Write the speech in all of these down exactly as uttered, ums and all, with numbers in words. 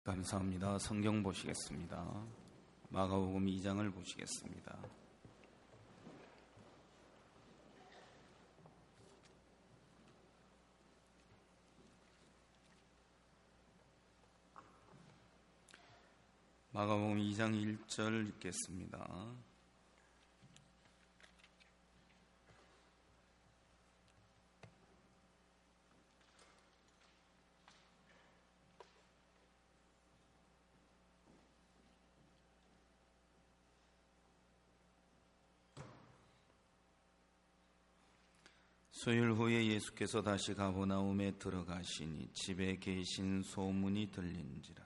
감사합니다. 성경 보시겠습니다. 마가복음 이 장을 보시겠습니다. 마가복음 이 장 일 절 읽겠습니다. 수일 후에 예수께서 다시 가버나움에 들어가시니 집에 계신 소문이 들린지라.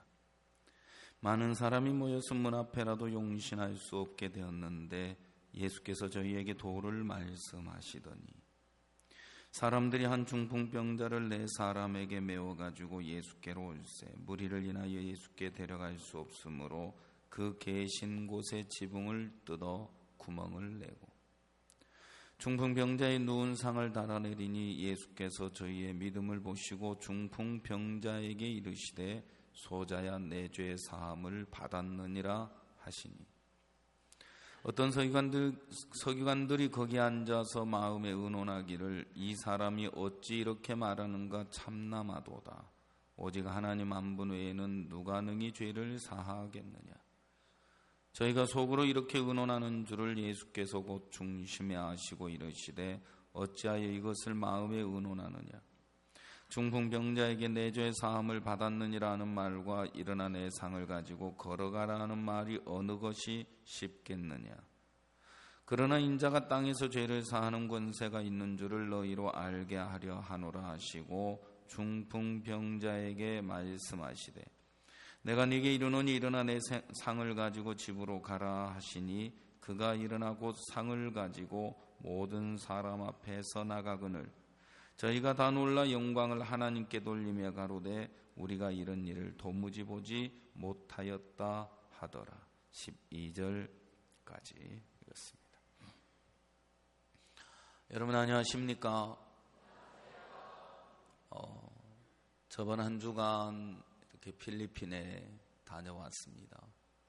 많은 사람이 모여서 문 앞에라도 용신할 수 없게 되었는데 예수께서 저희에게 도를 말씀하시더니 사람들이 한 중풍병자를 네 사람에게 메워가지고 예수께로 올세 무리를 인하여 예수께 데려갈 수 없으므로 그 계신 곳에 지붕을 뜯어 구멍을 내고 중풍병자의 누운 상을 달아내리니 예수께서 저희의 믿음을 보시고 중풍병자에게 이르시되 소자야 내 죄 사함을 받았느니라 하시니 어떤 서기관들, 서기관들이 거기 앉아서 마음에 의논하기를 이 사람이 어찌 이렇게 말하는가 참남하도다. 오직 하나님 한 분 외에는 누가 능히 죄를 사하겠느냐. 저희가 속으로 이렇게 의논하는 줄을 예수께서 곧 중심에 아시고 이르시되 어찌하여 이것을 마음에 의논하느냐. 중풍병자에게 내 죄 사함을 받았느니라 하는 말과 일어나 내 상을 가지고 걸어가라 하는 말이 어느 것이 쉽겠느냐. 그러나 인자가 땅에서 죄를 사하는 권세가 있는 줄을 너희로 알게 하려 하노라 하시고 중풍병자에게 말씀하시되 내가 네게 이르노니 일어나 내 상을 가지고 집으로 가라 하시니 그가 일어나 곧 상을 가지고 모든 사람 앞에서 나가거늘 저희가 다 놀라 영광을 하나님께 돌리며 가로되 우리가 이런 일을 도무지 보지 못하였다 하더라. 십이 절까지 읽었습니다. 여러분 안녕하십니까? 어, 저번 한 주간 이렇게 필리핀에 다녀왔습니다.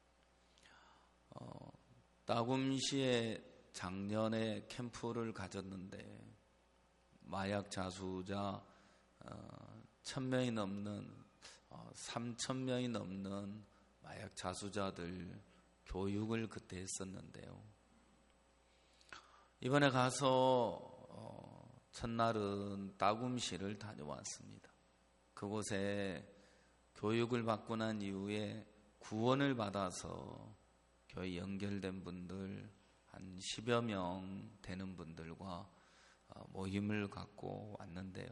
어, 따굼시에 작년에 캠프를 가졌는데 마약 자수자 어, 천 명이 넘는 어, 삼천 명이 넘는 마약 자수자들 교육을 그때 했었는데요. 이번에 가서 어, 첫날은 따굼시를 다녀왔습니다. 그곳에 교육을 받고 난 이후에 구원을 받아서 교회 연결된 분들 한 십여 명 되는 분들과 모임을 갖고 왔는데요.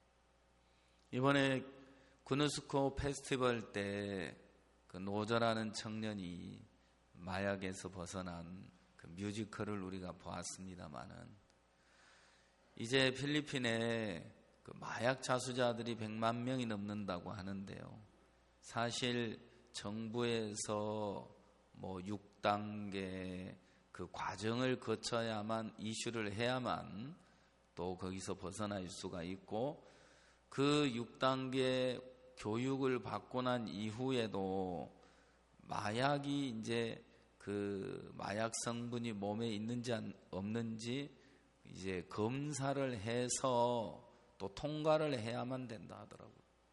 이번에 구누스코 페스티벌 때 그 노저라는 청년이 마약에서 벗어난 그 뮤지컬을 우리가 보았습니다마는 이제 필리핀에 그 마약 자수자들이 백만 명이 넘는다고 하는데요. 사실 정부에서 뭐 육 단계 그 과정을 거쳐야만 이슈를 해야만 또 거기서 벗어날 수가 있고 그 육 단계 교육을 받고 난 이후에도 마약이 이제 그 마약 성분이 몸에 있는지 없는지 이제 검사를 해서 또 통과를 해야만 된다 하더라고요.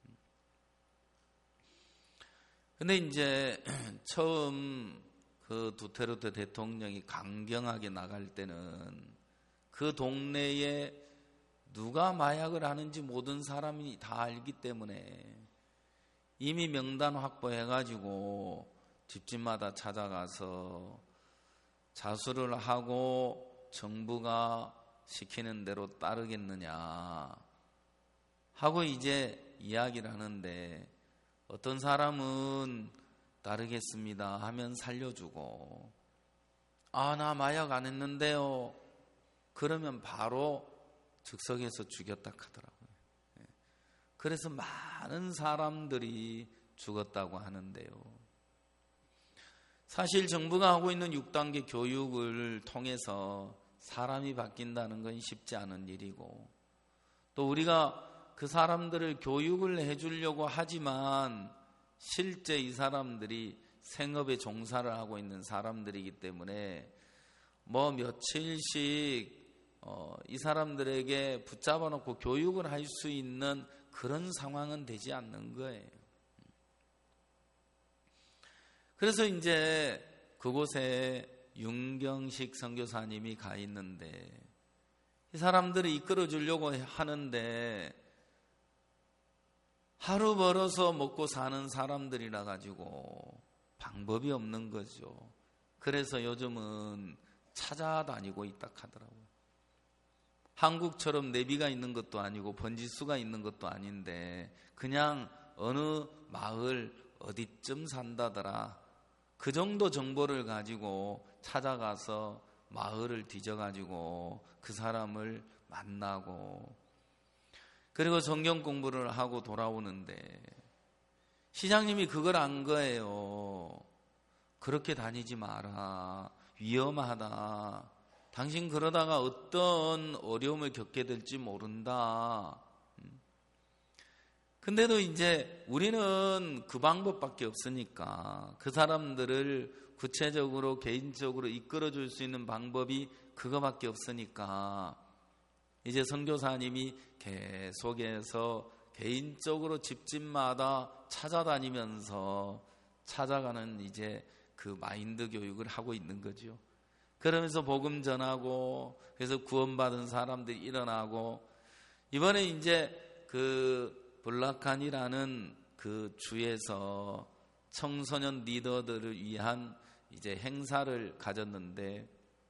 근데 이제 처음 그 두테르테 대통령이 강경하게 나갈 때는 그 동네에 누가 마약을 하는지 모든 사람이 다 알기 때문에 이미 명단 확보해가지고 집집마다 찾아가서 자수를 하고 정부가 시키는 대로 따르겠느냐 하고 이제 이야기를 하는데 어떤 사람은 따르겠습니다 하면 살려주고 아, 나 마약 안 했는데요. 그러면 바로 즉석에서 죽였다 하더라고요. 그래서 많은 사람들이 죽었다고 하는데요. 사실 정부가 하고 있는 육 단계 교육을 통해서 사람이 바뀐다는 건 쉽지 않은 일이고 또 우리가 그 사람들을 교육을 해주려고 하지만 실제 이 사람들이 생업에 종사를 하고 있는 사람들이기 때문에 뭐 며칠씩 어, 이 사람들에게 붙잡아 놓고 교육을 할 수 있는 그런 상황은 되지 않는 거예요. 그래서 이제 그곳에 윤경식 선교사님이 가 있는데 이 사람들을 이끌어 주려고 하는데 하루 벌어서 먹고 사는 사람들이라 가지고 방법이 없는 거죠. 그래서 요즘은 찾아다니고 있다 하더라고요. 한국처럼 내비가 있는 것도 아니고 번지수가 있는 것도 아닌데 그냥 어느 마을 어디쯤 산다더라, 그 정도 정보를 가지고 찾아가서 마을을 뒤져가지고 그 사람을 만나고 그리고 성경 공부를 하고 돌아오는데 시장님이 그걸 안 거예요. 그렇게 다니지 마라, 위험하다, 당신 그러다가 어떤 어려움을 겪게 될지 모른다. 근데도 이제 우리는 그 방법밖에 없으니까 그 사람들을 구체적으로 개인적으로 이끌어 줄 수 있는 방법이 그거밖에 없으니까 이제 선교사님이 계속해서 개인적으로 집집마다 찾아다니면서 찾아가는 이제 그 마인드 교육을 하고 있는 거죠. 그러면서 복음 전하고 그래서 구원받은 사람들이 일어나고 이번에 이제 그 블라칸이라는 그 주에서 청소년 리더들을 위한 이제 행사를 가졌는데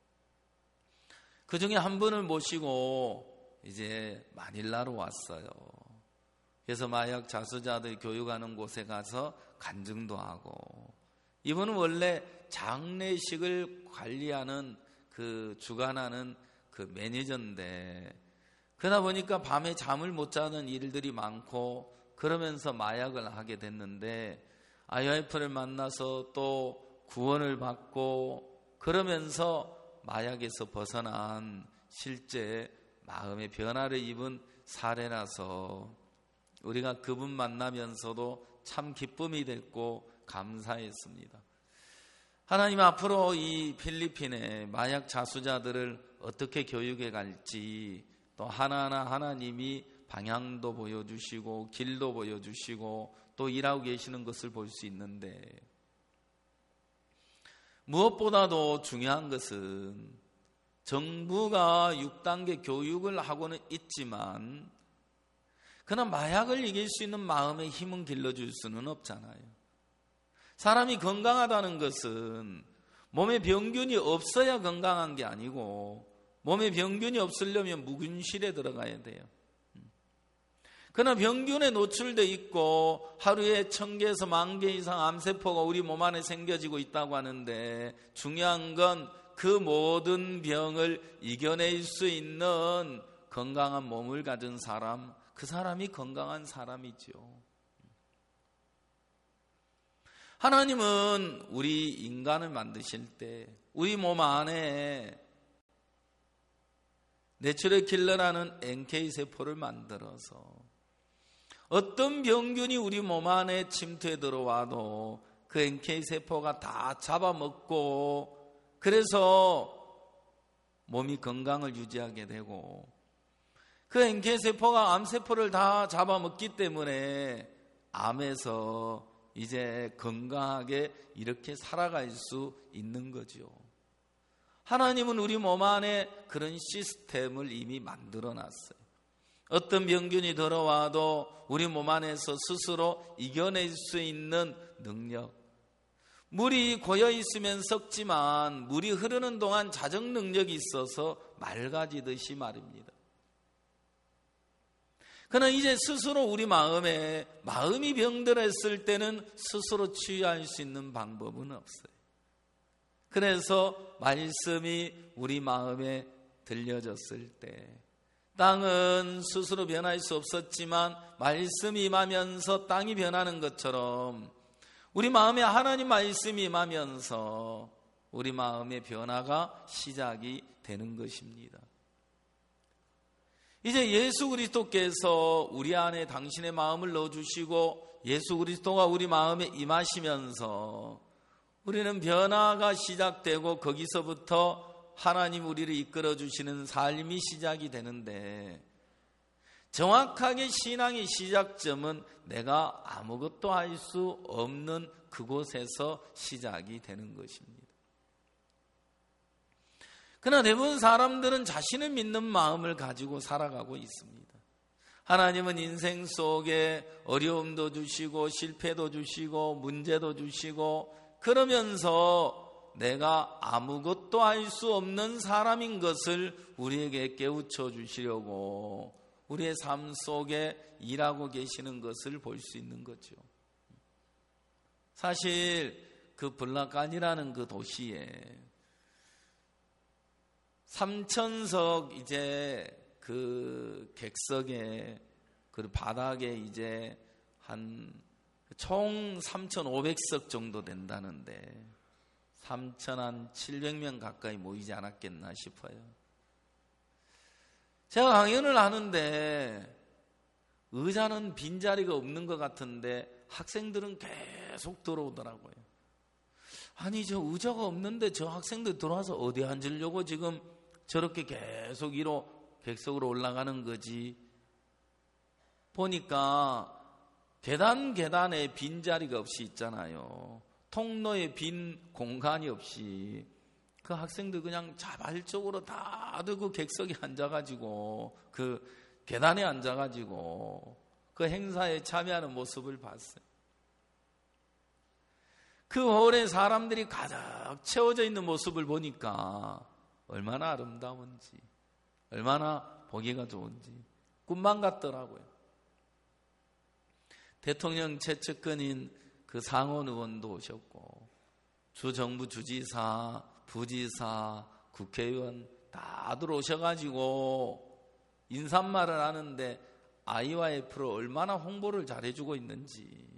그 중에 한 분을 모시고 이제 마닐라로 왔어요. 그래서 마약 자수자들 교육하는 곳에 가서 간증도 하고 이분은 원래 장례식을 관리하는 그 주관하는 그 매니저인데 그러다 보니까 밤에 잠을 못 자는 일들이 많고 그러면서 마약을 하게 됐는데 아이오에프를 만나서 또 구원을 받고 그러면서 마약에서 벗어난 실제 마음의 변화를 입은 사례라서 우리가 그분 만나면서도 참 기쁨이 됐고 감사했습니다. 하나님 앞으로 이 필리핀의 마약 자수자들을 어떻게 교육해 갈지 또 하나하나 하나님이 방향도 보여주시고 길도 보여주시고 또 일하고 계시는 것을 볼 수 있는데 무엇보다도 중요한 것은 정부가 육 단계 교육을 하고는 있지만 그러나 마약을 이길 수 있는 마음의 힘은 길러줄 수는 없잖아요. 사람이 건강하다는 것은 몸에 병균이 없어야 건강한 게 아니고 몸에 병균이 없으려면 무균실에 들어가야 돼요. 그러나 병균에 노출돼 있고 하루에 천 개에서 만 개 이상 암세포가 우리 몸 안에 생겨지고 있다고 하는데 중요한 건 그 모든 병을 이겨낼 수 있는 건강한 몸을 가진 사람, 그 사람이 건강한 사람이죠. 하나님은 우리 인간을 만드실 때 우리 몸 안에 내추럴 킬러라는 엔케이 세포를 만들어서 어떤 병균이 우리 몸 안에 침투해 들어와도 그 엔케이 세포가 다 잡아먹고 그래서 몸이 건강을 유지하게 되고 그 엔케이 세포가 암세포를 다 잡아먹기 때문에 암에서 이제 건강하게 이렇게 살아갈 수 있는 거죠. 하나님은 우리 몸 안에 그런 시스템을 이미 만들어 놨어요. 어떤 병균이 들어와도 우리 몸 안에서 스스로 이겨낼 수 있는 능력. 물이 고여 있으면 썩지만 물이 흐르는 동안 자정 능력이 있어서 맑아지듯이 말입니다. 그러나 이제 스스로 우리 마음에 마음이 병들었을 때는 스스로 치유할 수 있는 방법은 없어요. 그래서 말씀이 우리 마음에 들려졌을 때 땅은 스스로 변할 수 없었지만 말씀이 임하면서 땅이 변하는 것처럼 우리 마음에 하나님 말씀이 임하면서 우리 마음의 변화가 시작이 되는 것입니다. 이제 예수 그리스도께서 우리 안에 당신의 마음을 넣어주시고 예수 그리스도가 우리 마음에 임하시면서 우리는 변화가 시작되고 거기서부터 하나님 우리를 이끌어 주시는 삶이 시작이 되는데, 정확하게 신앙의 시작점은 내가 아무것도 할 수 없는 그곳에서 시작이 되는 것입니다. 그러나 대부분 사람들은 자신을 믿는 마음을 가지고 살아가고 있습니다. 하나님은 인생 속에 어려움도 주시고 실패도 주시고 문제도 주시고, 그러면서 내가 아무것도 할 수 없는 사람인 것을 우리에게 깨우쳐 주시려고 우리의 삶 속에 일하고 계시는 것을 볼 수 있는 거죠. 사실 그 블라칸이라는 그 도시에 삼천석 이제 그 객석에 그 바닥에 이제 한 총 삼천오백 석 정도 된다는데 삼천칠백 명 가까이 모이지 않았겠나 싶어요. 제가 강연을 하는데 의자는 빈자리가 없는 것 같은데 학생들은 계속 들어오더라고요. 아니, 저 의자가 없는데 저 학생들 들어와서 어디 앉으려고 지금 저렇게 계속 위로 객석으로 올라가는 거지. 보니까 계단 계단에 빈자리가 없이 있잖아요. 통로에 빈 공간이 없이 그 학생들 그냥 자발적으로 다들 그 객석에 앉아가지고 그 계단에 앉아가지고 그 행사에 참여하는 모습을 봤어요. 그 홀에 사람들이 가득 채워져 있는 모습을 보니까 얼마나 아름다운지, 얼마나 보기가 좋은지 꿈만 같더라고요. 대통령 최측근인 그 상원 의원도 오셨고, 주정부 주지사, 부지사, 국회의원 다들 오셔가지고 인사말을 하는데 아이와이에프를 얼마나 홍보를 잘해주고 있는지.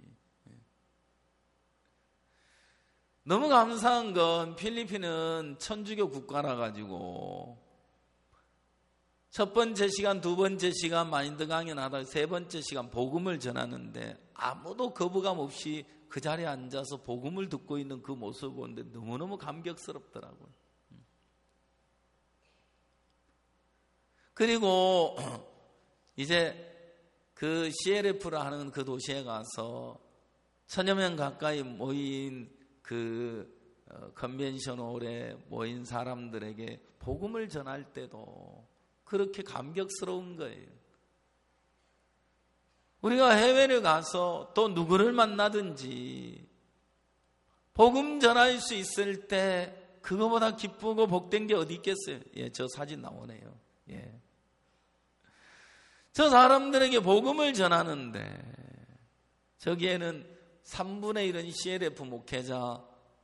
너무 감사한 건 필리핀은 천주교 국가라 가지고 첫 번째 시간, 두 번째 시간 마인드 강연하다가 세 번째 시간 복음을 전하는데 아무도 거부감 없이 그 자리에 앉아서 복음을 듣고 있는 그 모습을 보는데 너무너무 감격스럽더라고요. 그리고 이제 그 씨엘에프를 하는 그 도시에 가서 천여 명 가까이 모인 그 컨벤션 홀에 모인 사람들에게 복음을 전할 때도 그렇게 감격스러운 거예요. 우리가 해외를 가서 또 누구를 만나든지 복음 전할 수 있을 때 그거보다 기쁘고 복된 게 어디 있겠어요? 예, 저 사진 나오네요. 예. 저 사람들에게 복음을 전하는데 저기에는 삼분의 일은 씨엘에프 목회자,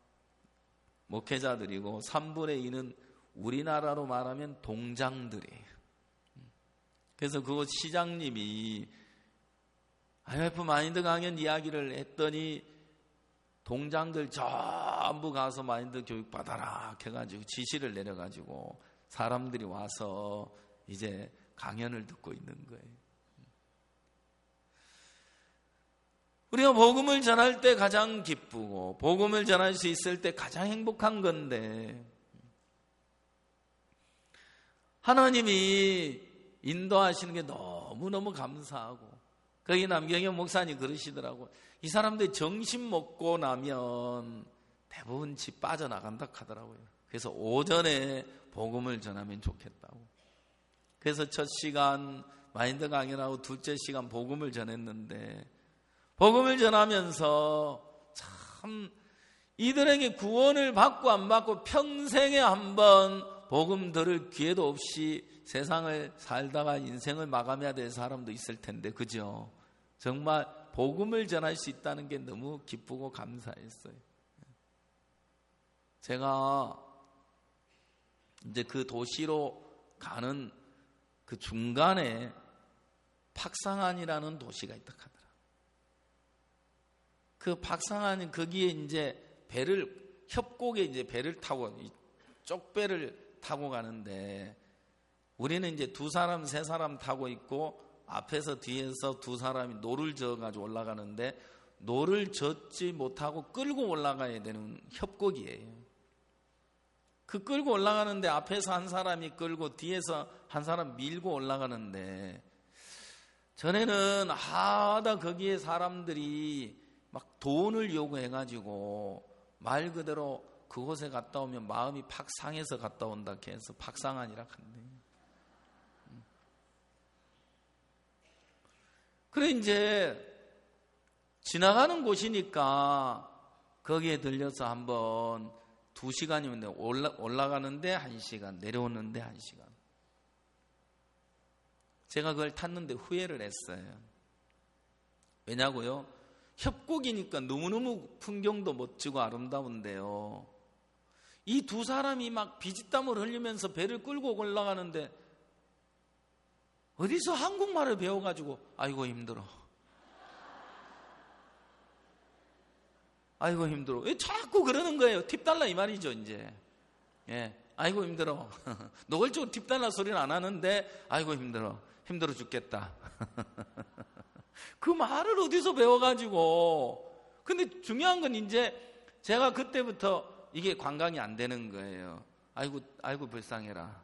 목회자들이고 삼분의 이는 우리나라로 말하면 동장들이에요. 그래서 그곳 시장님이 아이에프 마인드 강연 이야기를 했더니 동장들 전부 가서 마인드 교육 받아라 해가지고 지시를 내려가지고 사람들이 와서 이제 강연을 듣고 있는 거예요. 우리가 복음을 전할 때 가장 기쁘고 복음을 전할 수 있을 때 가장 행복한 건데 하나님이 인도하시는 게 너무너무 감사하고, 거기 남경현 목사님 그러시더라고. 이 사람들이 점심 먹고 나면 대부분 집 빠져나간다 하더라고요. 그래서 오전에 복음을 전하면 좋겠다고. 그래서 첫 시간 마인드 강연하고 둘째 시간 복음을 전했는데 복음을 전하면서 참 이들에게 구원을 받고 안 받고 평생에 한번 복음 들을 기회도 없이 세상을 살다가 인생을 마감해야 될 사람도 있을 텐데, 그죠? 정말 복음을 전할 수 있다는 게 너무 기쁘고 감사했어요. 제가 이제 그 도시로 가는 그 중간에 팍상안이라는 도시가 있다 하더라. 그 팍상안은 거기에 이제 배를, 협곡에 이제 배를 타고, 쪽배를 타고 가는데 우리는 이제 두 사람, 세 사람 타고 있고 앞에서 뒤에서 두 사람이 노를 저어가지고 올라가는데 노를 젓지 못하고 끌고 올라가야 되는 협곡이에요. 그 끌고 올라가는데 앞에서 한 사람이 끌고 뒤에서 한 사람 밀고 올라가는데, 전에는 하다 거기에 사람들이 막 돈을 요구해가지고 말 그대로 그곳에 갔다 오면 마음이 팍 상해서 갔다 온다 해서 박상한이라 한대. 그래 이제 지나가는 곳이니까 거기에 들려서 한번 두 시간이면 올라, 올라가는데 한 시간, 내려오는데 한 시간. 제가 그걸 탔는데 후회를 했어요. 왜냐고요? 협곡이니까 너무너무 풍경도 멋지고 아름다운데요, 이 두 사람이 막 비지땀을 흘리면서 배를 끌고 올라가는데 어디서 한국말을 배워가지고 아이고 힘들어, 아이고 힘들어, 왜 자꾸 그러는 거예요? 팁 달라 이 말이죠 이제. 예, 아이고 힘들어. 노골적으로 팁 달라 소리는 안 하는데 아이고 힘들어, 힘들어 죽겠다. 그 말을 어디서 배워가지고. 근데 중요한 건 이제 제가 그때부터 이게 관광이 안 되는 거예요. 아이고 아이고 불쌍해라,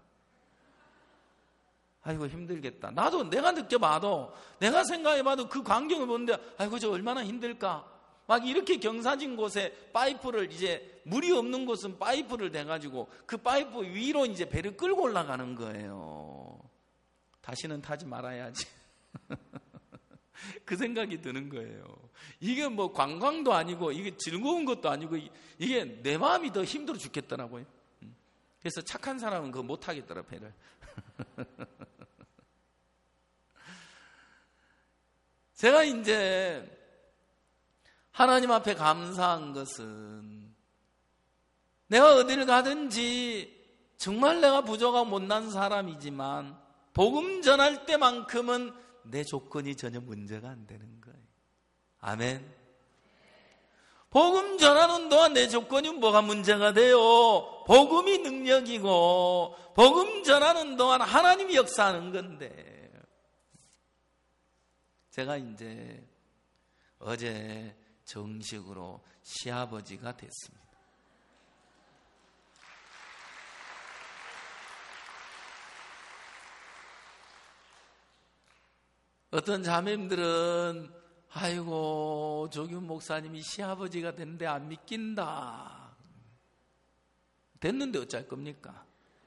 아이고 힘들겠다. 나도 내가 느껴봐도, 내가 생각해봐도 그 광경을 보는데 아이고 저 얼마나 힘들까. 막 이렇게 경사진 곳에 파이프를, 이제 물이 없는 곳은 파이프를 대가지고 그 파이프 위로 이제 배를 끌고 올라가는 거예요. 다시는 타지 말아야지. 그 생각이 드는 거예요. 이게 뭐 관광도 아니고 이게 즐거운 것도 아니고 이게 내 마음이 더 힘들어 죽겠더라고요. 그래서 착한 사람은 그거 못 하겠더라, 배를. 제가 이제 하나님 앞에 감사한 것은, 내가 어디를 가든지 정말 내가 부족하고 못난 사람이지만 복음 전할 때만큼은 내 조건이 전혀 문제가 안 되는 거예요. 아멘. 복음 전하는 동안 내 조건이 뭐가 문제가 돼요? 복음이 능력이고 복음 전하는 동안 하나님이 역사하는 건데. 제가 이제 어제 정식으로 시아버지가 됐습니다. 어떤 자매님들은 아이고 조규 목사님이 시아버지가 됐는데 안 믿긴다. 됐는데 어쩔 겁니까?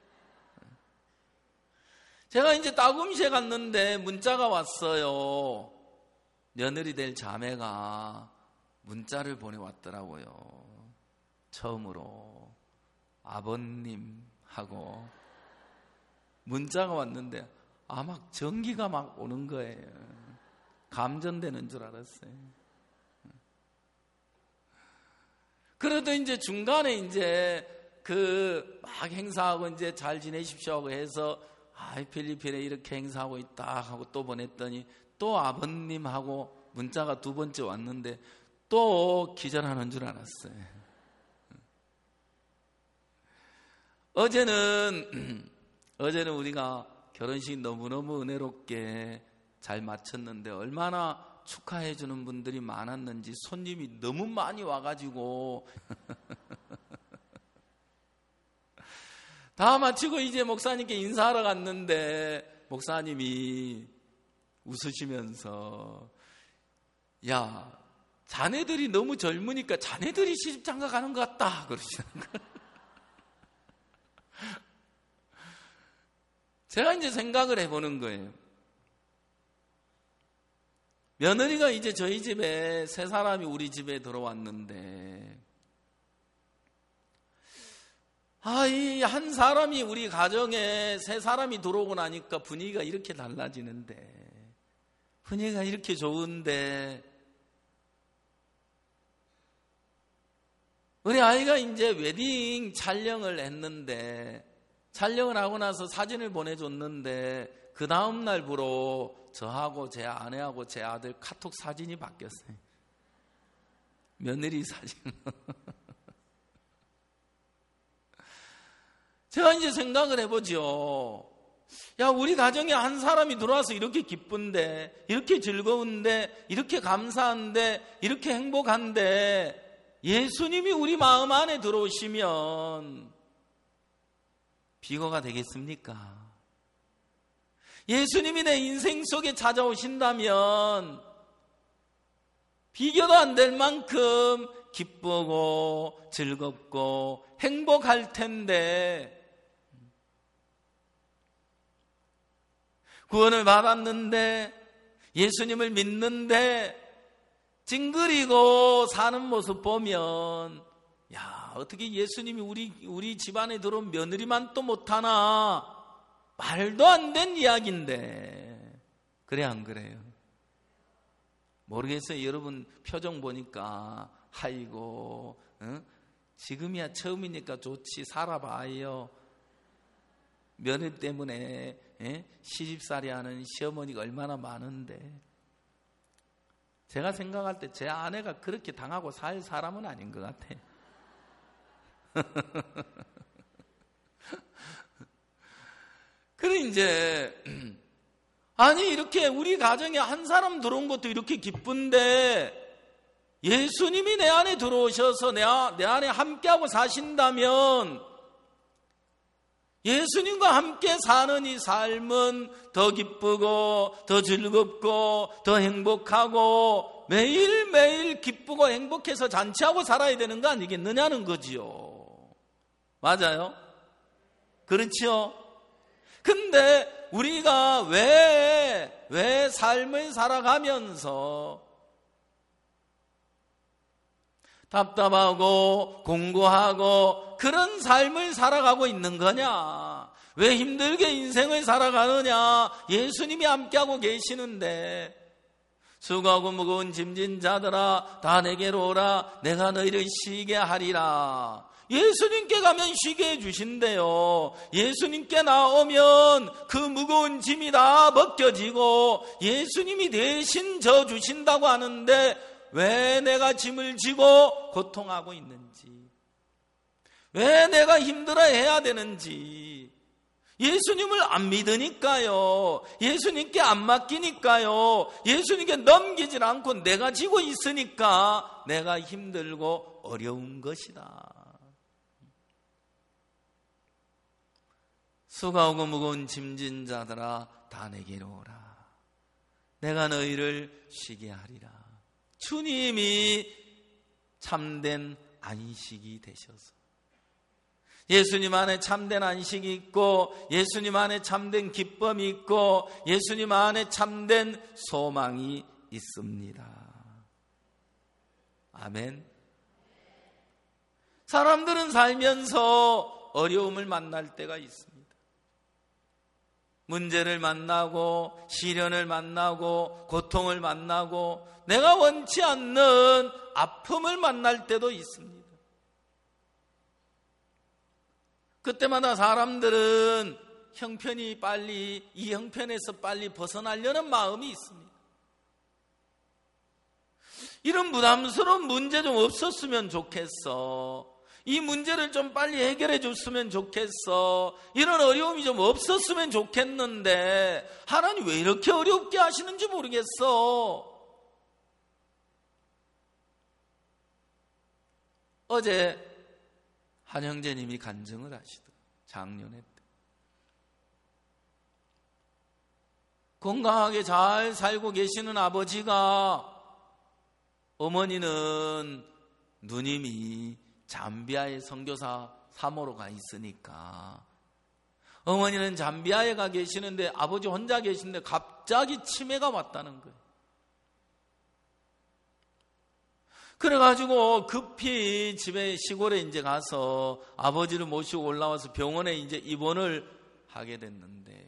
제가 이제 따금시에 갔는데 문자가 왔어요. 며느리 될 자매가 문자를 보내왔더라고요. 처음으로 아버님하고 문자가 왔는데 아, 막 전기가 막 오는 거예요. 감전되는 줄 알았어요. 그래도 이제 중간에 이제 그 막 행사하고 이제 잘 지내십시오 하고 해서 아, 필리핀에 이렇게 행사하고 있다 하고 또 보냈더니 또 아버님하고 문자가 두 번째 왔는데 또 기절하는 줄 알았어요. 어제는 어제는 우리가 결혼식 너무너무 은혜롭게 잘 마쳤는데 얼마나 축하해 주는 분들이 많았는지 손님이 너무 많이 와가지고 다 마치고 이제 목사님께 인사하러 갔는데 목사님이 웃으시면서 야, 자네들이 너무 젊으니까 자네들이 시집장가 가는 것 같다 그러시는 거예요. 제가 이제 생각을 해보는 거예요. 며느리가 이제 저희 집에 세 사람이 우리 집에 들어왔는데 아, 이 한 사람이 우리 가정에 세 사람이 들어오고 나니까 분위기가 이렇게 달라지는데 분위기가 이렇게 좋은데 우리 아이가 이제 웨딩 촬영을 했는데 촬영을 하고 나서 사진을 보내줬는데 그 다음날부로 저하고 제 아내하고 제 아들 카톡 사진이 바뀌었어요. 며느리 사진. 제가 이제 생각을 해보죠. 야, 우리 가정에 한 사람이 들어와서 이렇게 기쁜데, 이렇게 즐거운데, 이렇게 감사한데, 이렇게 행복한데, 예수님이 우리 마음 안에 들어오시면 비거가 되겠습니까? 예수님이 내 인생 속에 찾아오신다면 비교도 안 될 만큼 기쁘고 즐겁고 행복할 텐데, 구원을 받았는데, 예수님을 믿는데 찡그리고 사는 모습 보면, 야, 어떻게 예수님이 우리, 우리 집안에 들어온 며느리만 또 못하나? 말도 안 된 이야기인데. 그래, 안 그래요? 모르겠어요. 여러분 표정 보니까, 아이고, 응? 지금이야 처음이니까 좋지, 살아봐요. 며느리 때문에 예? 시집살이 하는 시어머니가 얼마나 많은데. 제가 생각할 때 제 아내가 그렇게 당하고 살 사람은 아닌 것 같아요. 그래 이제 아니 이렇게 우리 가정에 한 사람 들어온 것도 이렇게 기쁜데, 예수님이 내 안에 들어오셔서 내, 내 안에 함께하고 사신다면, 예수님과 함께 사는 이 삶은 더 기쁘고 더 즐겁고 더 행복하고 매일매일 기쁘고 행복해서 잔치하고 살아야 되는 거 아니겠느냐는 거지요. 맞아요? 그렇지요? 근데 우리가 왜, 왜 삶을 살아가면서 답답하고 공고하고 그런 삶을 살아가고 있는 거냐? 왜 힘들게 인생을 살아가느냐? 예수님이 함께하고 계시는데, 수고하고 무거운 짐진 자들아 다 내게로 오라, 내가 너희를 쉬게 하리라. 예수님께 가면 쉬게 해주신대요. 예수님께 나오면 그 무거운 짐이 다 벗겨지고 예수님이 대신 져주신다고 하는데, 왜 내가 짐을 지고 고통하고 있는지, 왜 내가 힘들어해야 되는지, 예수님을 안 믿으니까요. 예수님께 안 맡기니까요. 예수님께 넘기질 않고 내가 지고 있으니까 내가 힘들고 어려운 것이다. 수고하고 무거운 짐진 자들아 다 내게로 오라, 내가 너희를 쉬게 하리라. 주님이 참된 안식이 되셔서, 예수님 안에 참된 안식이 있고, 예수님 안에 참된 기쁨이 있고, 예수님 안에 참된 소망이 있습니다. 아멘. 사람들은 살면서 어려움을 만날 때가 있습니다. 문제를 만나고 시련을 만나고 고통을 만나고 내가 원치 않는 아픔을 만날 때도 있습니다. 그때마다 사람들은 형편이 빨리, 이 형편에서 빨리 벗어나려는 마음이 있습니다. 이런 부담스러운 문제 좀 없었으면 좋겠어. 이 문제를 좀 빨리 해결해 줬으면 좋겠어. 이런 어려움이 좀 없었으면 좋겠는데 하나님 왜 이렇게 어렵게 하시는지 모르겠어. 어제 한 형제님이 간증을 하시더라고요. 작년에 때. 건강하게 잘 살고 계시는 아버지가, 어머니는 누님이 잠비아에 선교사 사모로 가 있으니까 어머니는 잠비아에 가 계시는데 아버지 혼자 계신데 갑자기 치매가 왔다는 거예요. 그래가지고 급히 집에 시골에 이제 가서 아버지를 모시고 올라와서 병원에 이제 입원을 하게 됐는데,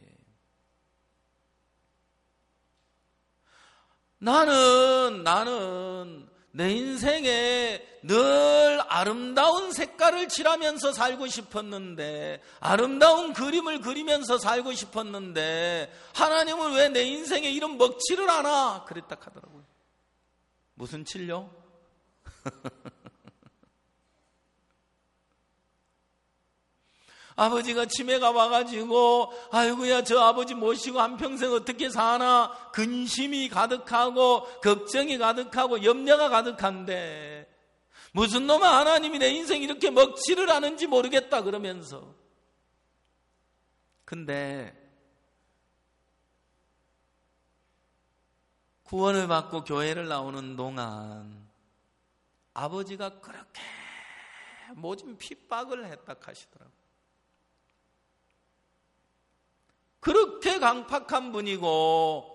나는 나는 내 인생에 늘 아름다운 색깔을 칠하면서 살고 싶었는데, 아름다운 그림을 그리면서 살고 싶었는데 하나님은 왜 내 인생에 이런 먹칠을 하나? 그랬다 하더라고요. 무슨 칠요? 아버지가 치매가 와가지고 아이고야 저 아버지 모시고 한평생 어떻게 사나 근심이 가득하고 걱정이 가득하고 염려가 가득한데 무슨 놈아 하나님이 내 인생 이렇게 먹칠을 하는지 모르겠다 그러면서 근데 구원을 받고 교회를 나오는 동안 아버지가 그렇게 모진 핍박을 했다 하시더라고요. 그렇게 강팍한 분이고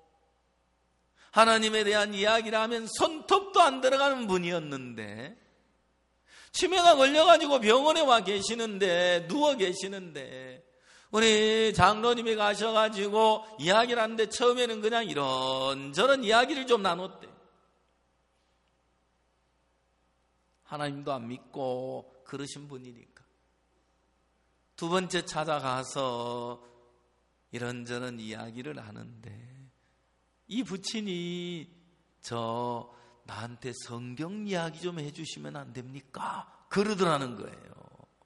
하나님에 대한 이야기를 하면 손톱도 안 들어가는 분이었는데 치매가 걸려가지고 병원에 와 계시는데 누워 계시는데 우리 장로님이 가셔가지고 이야기를 하는데 처음에는 그냥 이런저런 이야기를 좀 나눴대. 하나님도 안 믿고 그러신 분이니까. 두 번째 찾아가서 이런저런 이야기를 하는데 이 부친이 저 나한테 성경 이야기 좀 해주시면 안 됩니까? 그러더라는 거예요.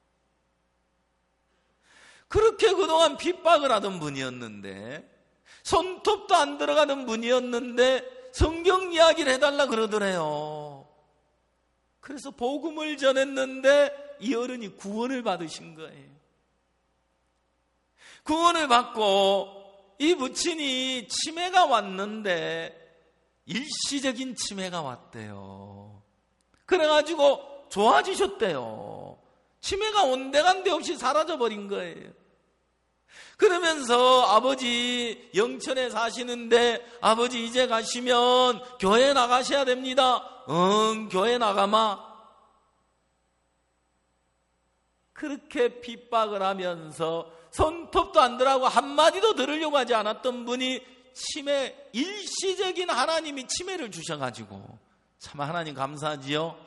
그렇게 그동안 핍박을 하던 분이었는데 손톱도 안 들어가는 분이었는데 성경 이야기를 해달라 그러더래요. 그래서 복음을 전했는데 이 어른이 구원을 받으신 거예요. 구원을 받고 이 부친이 치매가 왔는데 일시적인 치매가 왔대요. 그래가지고 좋아지셨대요. 치매가 온데간데 없이 사라져버린 거예요. 그러면서 아버지 영천에 사시는데 아버지 이제 가시면 교회 나가셔야 됩니다. 응, 교회 나가마. 그렇게 핍박을 하면서 손톱도 안 들어가고 한마디도 들으려고 하지 않았던 분이 치매, 일시적인 하나님이 치매를 주셔가지고 참 하나님 감사하지요.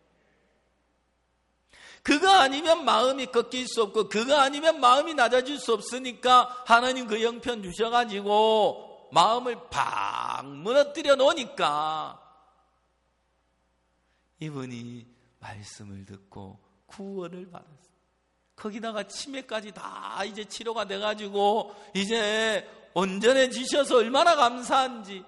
그거 아니면 마음이 꺾일 수 없고 그거 아니면 마음이 낮아질 수 없으니까 하나님 그 형편 주셔가지고 마음을 팍 무너뜨려 놓으니까 이분이 말씀을 듣고 구원을 받았어요. 거기다가 치매까지 다 이제 치료가 돼가지고 이제 온전해지셔서 얼마나 감사한지.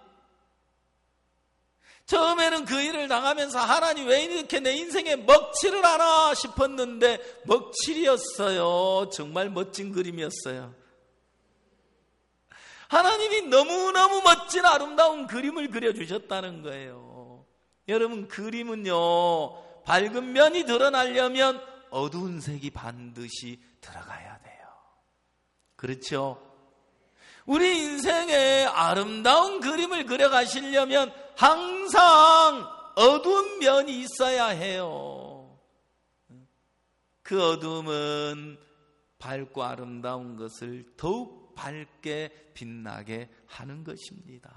처음에는 그 일을 당하면서 하나님 왜 이렇게 내 인생에 먹칠을 하나 싶었는데 먹칠이었어요. 정말 멋진 그림이었어요. 하나님이 너무너무 멋진 아름다운 그림을 그려주셨다는 거예요. 여러분 그림은요 밝은 면이 드러나려면 어두운 색이 반드시 들어가야 돼요. 그렇죠? 우리 인생에 아름다운 그림을 그려가시려면 항상 어두운 면이 있어야 해요. 그 어둠은 밝고 아름다운 것을 더욱 밝게 빛나게 하는 것입니다.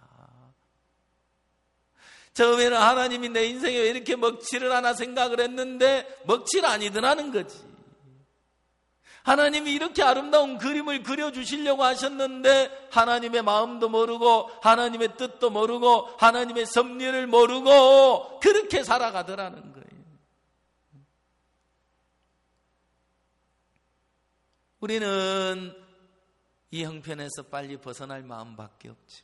처음에는 하나님이 내 인생에 왜 이렇게 먹칠을 하나 생각을 했는데 먹칠 아니더라는 거지. 하나님이 이렇게 아름다운 그림을 그려주시려고 하셨는데 하나님의 마음도 모르고 하나님의 뜻도 모르고 하나님의 섭리를 모르고 그렇게 살아가더라는 거예요. 우리는 이 형편에서 빨리 벗어날 마음밖에 없지만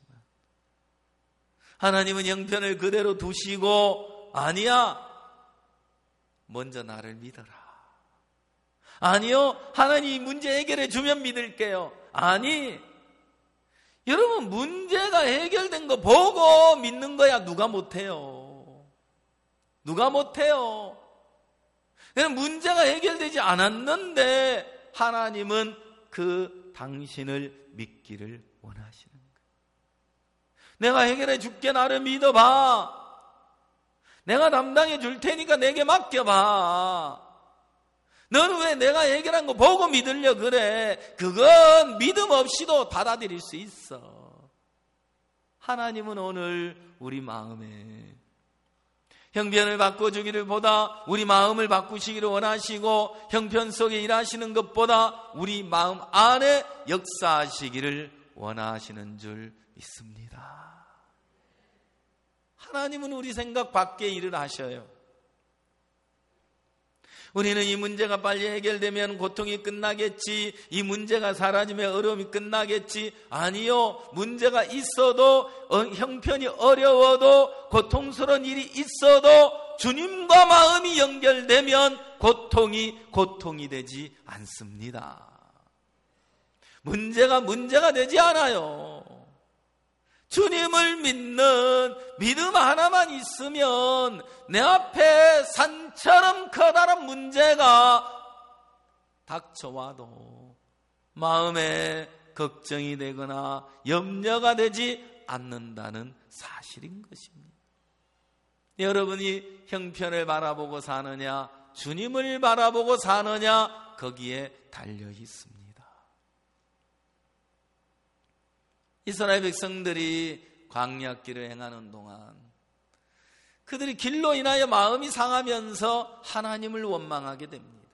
하나님은 형편을 그대로 두시고 아니야 먼저 나를 믿어라. 아니요, 하나님이 문제 해결해 주면 믿을게요. 아니, 여러분 문제가 해결된 거 보고 믿는 거야 누가 못해요. 누가 못해요. 문제가 해결되지 않았는데 하나님은 그 당신을 믿기를 원하시는 거예요. 내가 해결해 줄게, 나를 믿어봐. 내가 담당해 줄 테니까 내게 맡겨봐. 너는 왜 내가 해결한 거 보고 믿으려 그래? 그건 믿음 없이도 받아들일 수 있어. 하나님은 오늘 우리 마음에 형편을 바꿔주기를 보다 우리 마음을 바꾸시기를 원하시고 형편 속에 일하시는 것보다 우리 마음 안에 역사하시기를 원하시는 줄 믿습니다. 하나님은 우리 생각 밖에 일을 하셔요. 우리는 이 문제가 빨리 해결되면 고통이 끝나겠지, 이 문제가 사라지면 어려움이 끝나겠지. 아니요, 문제가 있어도, 어, 형편이 어려워도, 고통스러운 일이 있어도 주님과 마음이 연결되면 고통이 고통이 되지 않습니다. 문제가 문제가 되지 않아요. 주님을 믿는 믿음 하나만 있으면 내 앞에 산처럼 커다란 문제가 닥쳐와도 마음에 걱정이 되거나 염려가 되지 않는다는 사실인 것입니다. 여러분이 형편을 바라보고 사느냐, 주님을 바라보고 사느냐, 거기에 달려 있습니다. 이스라엘 백성들이 광야길을 행하는 동안 그들이 길로 인하여 마음이 상하면서 하나님을 원망하게 됩니다.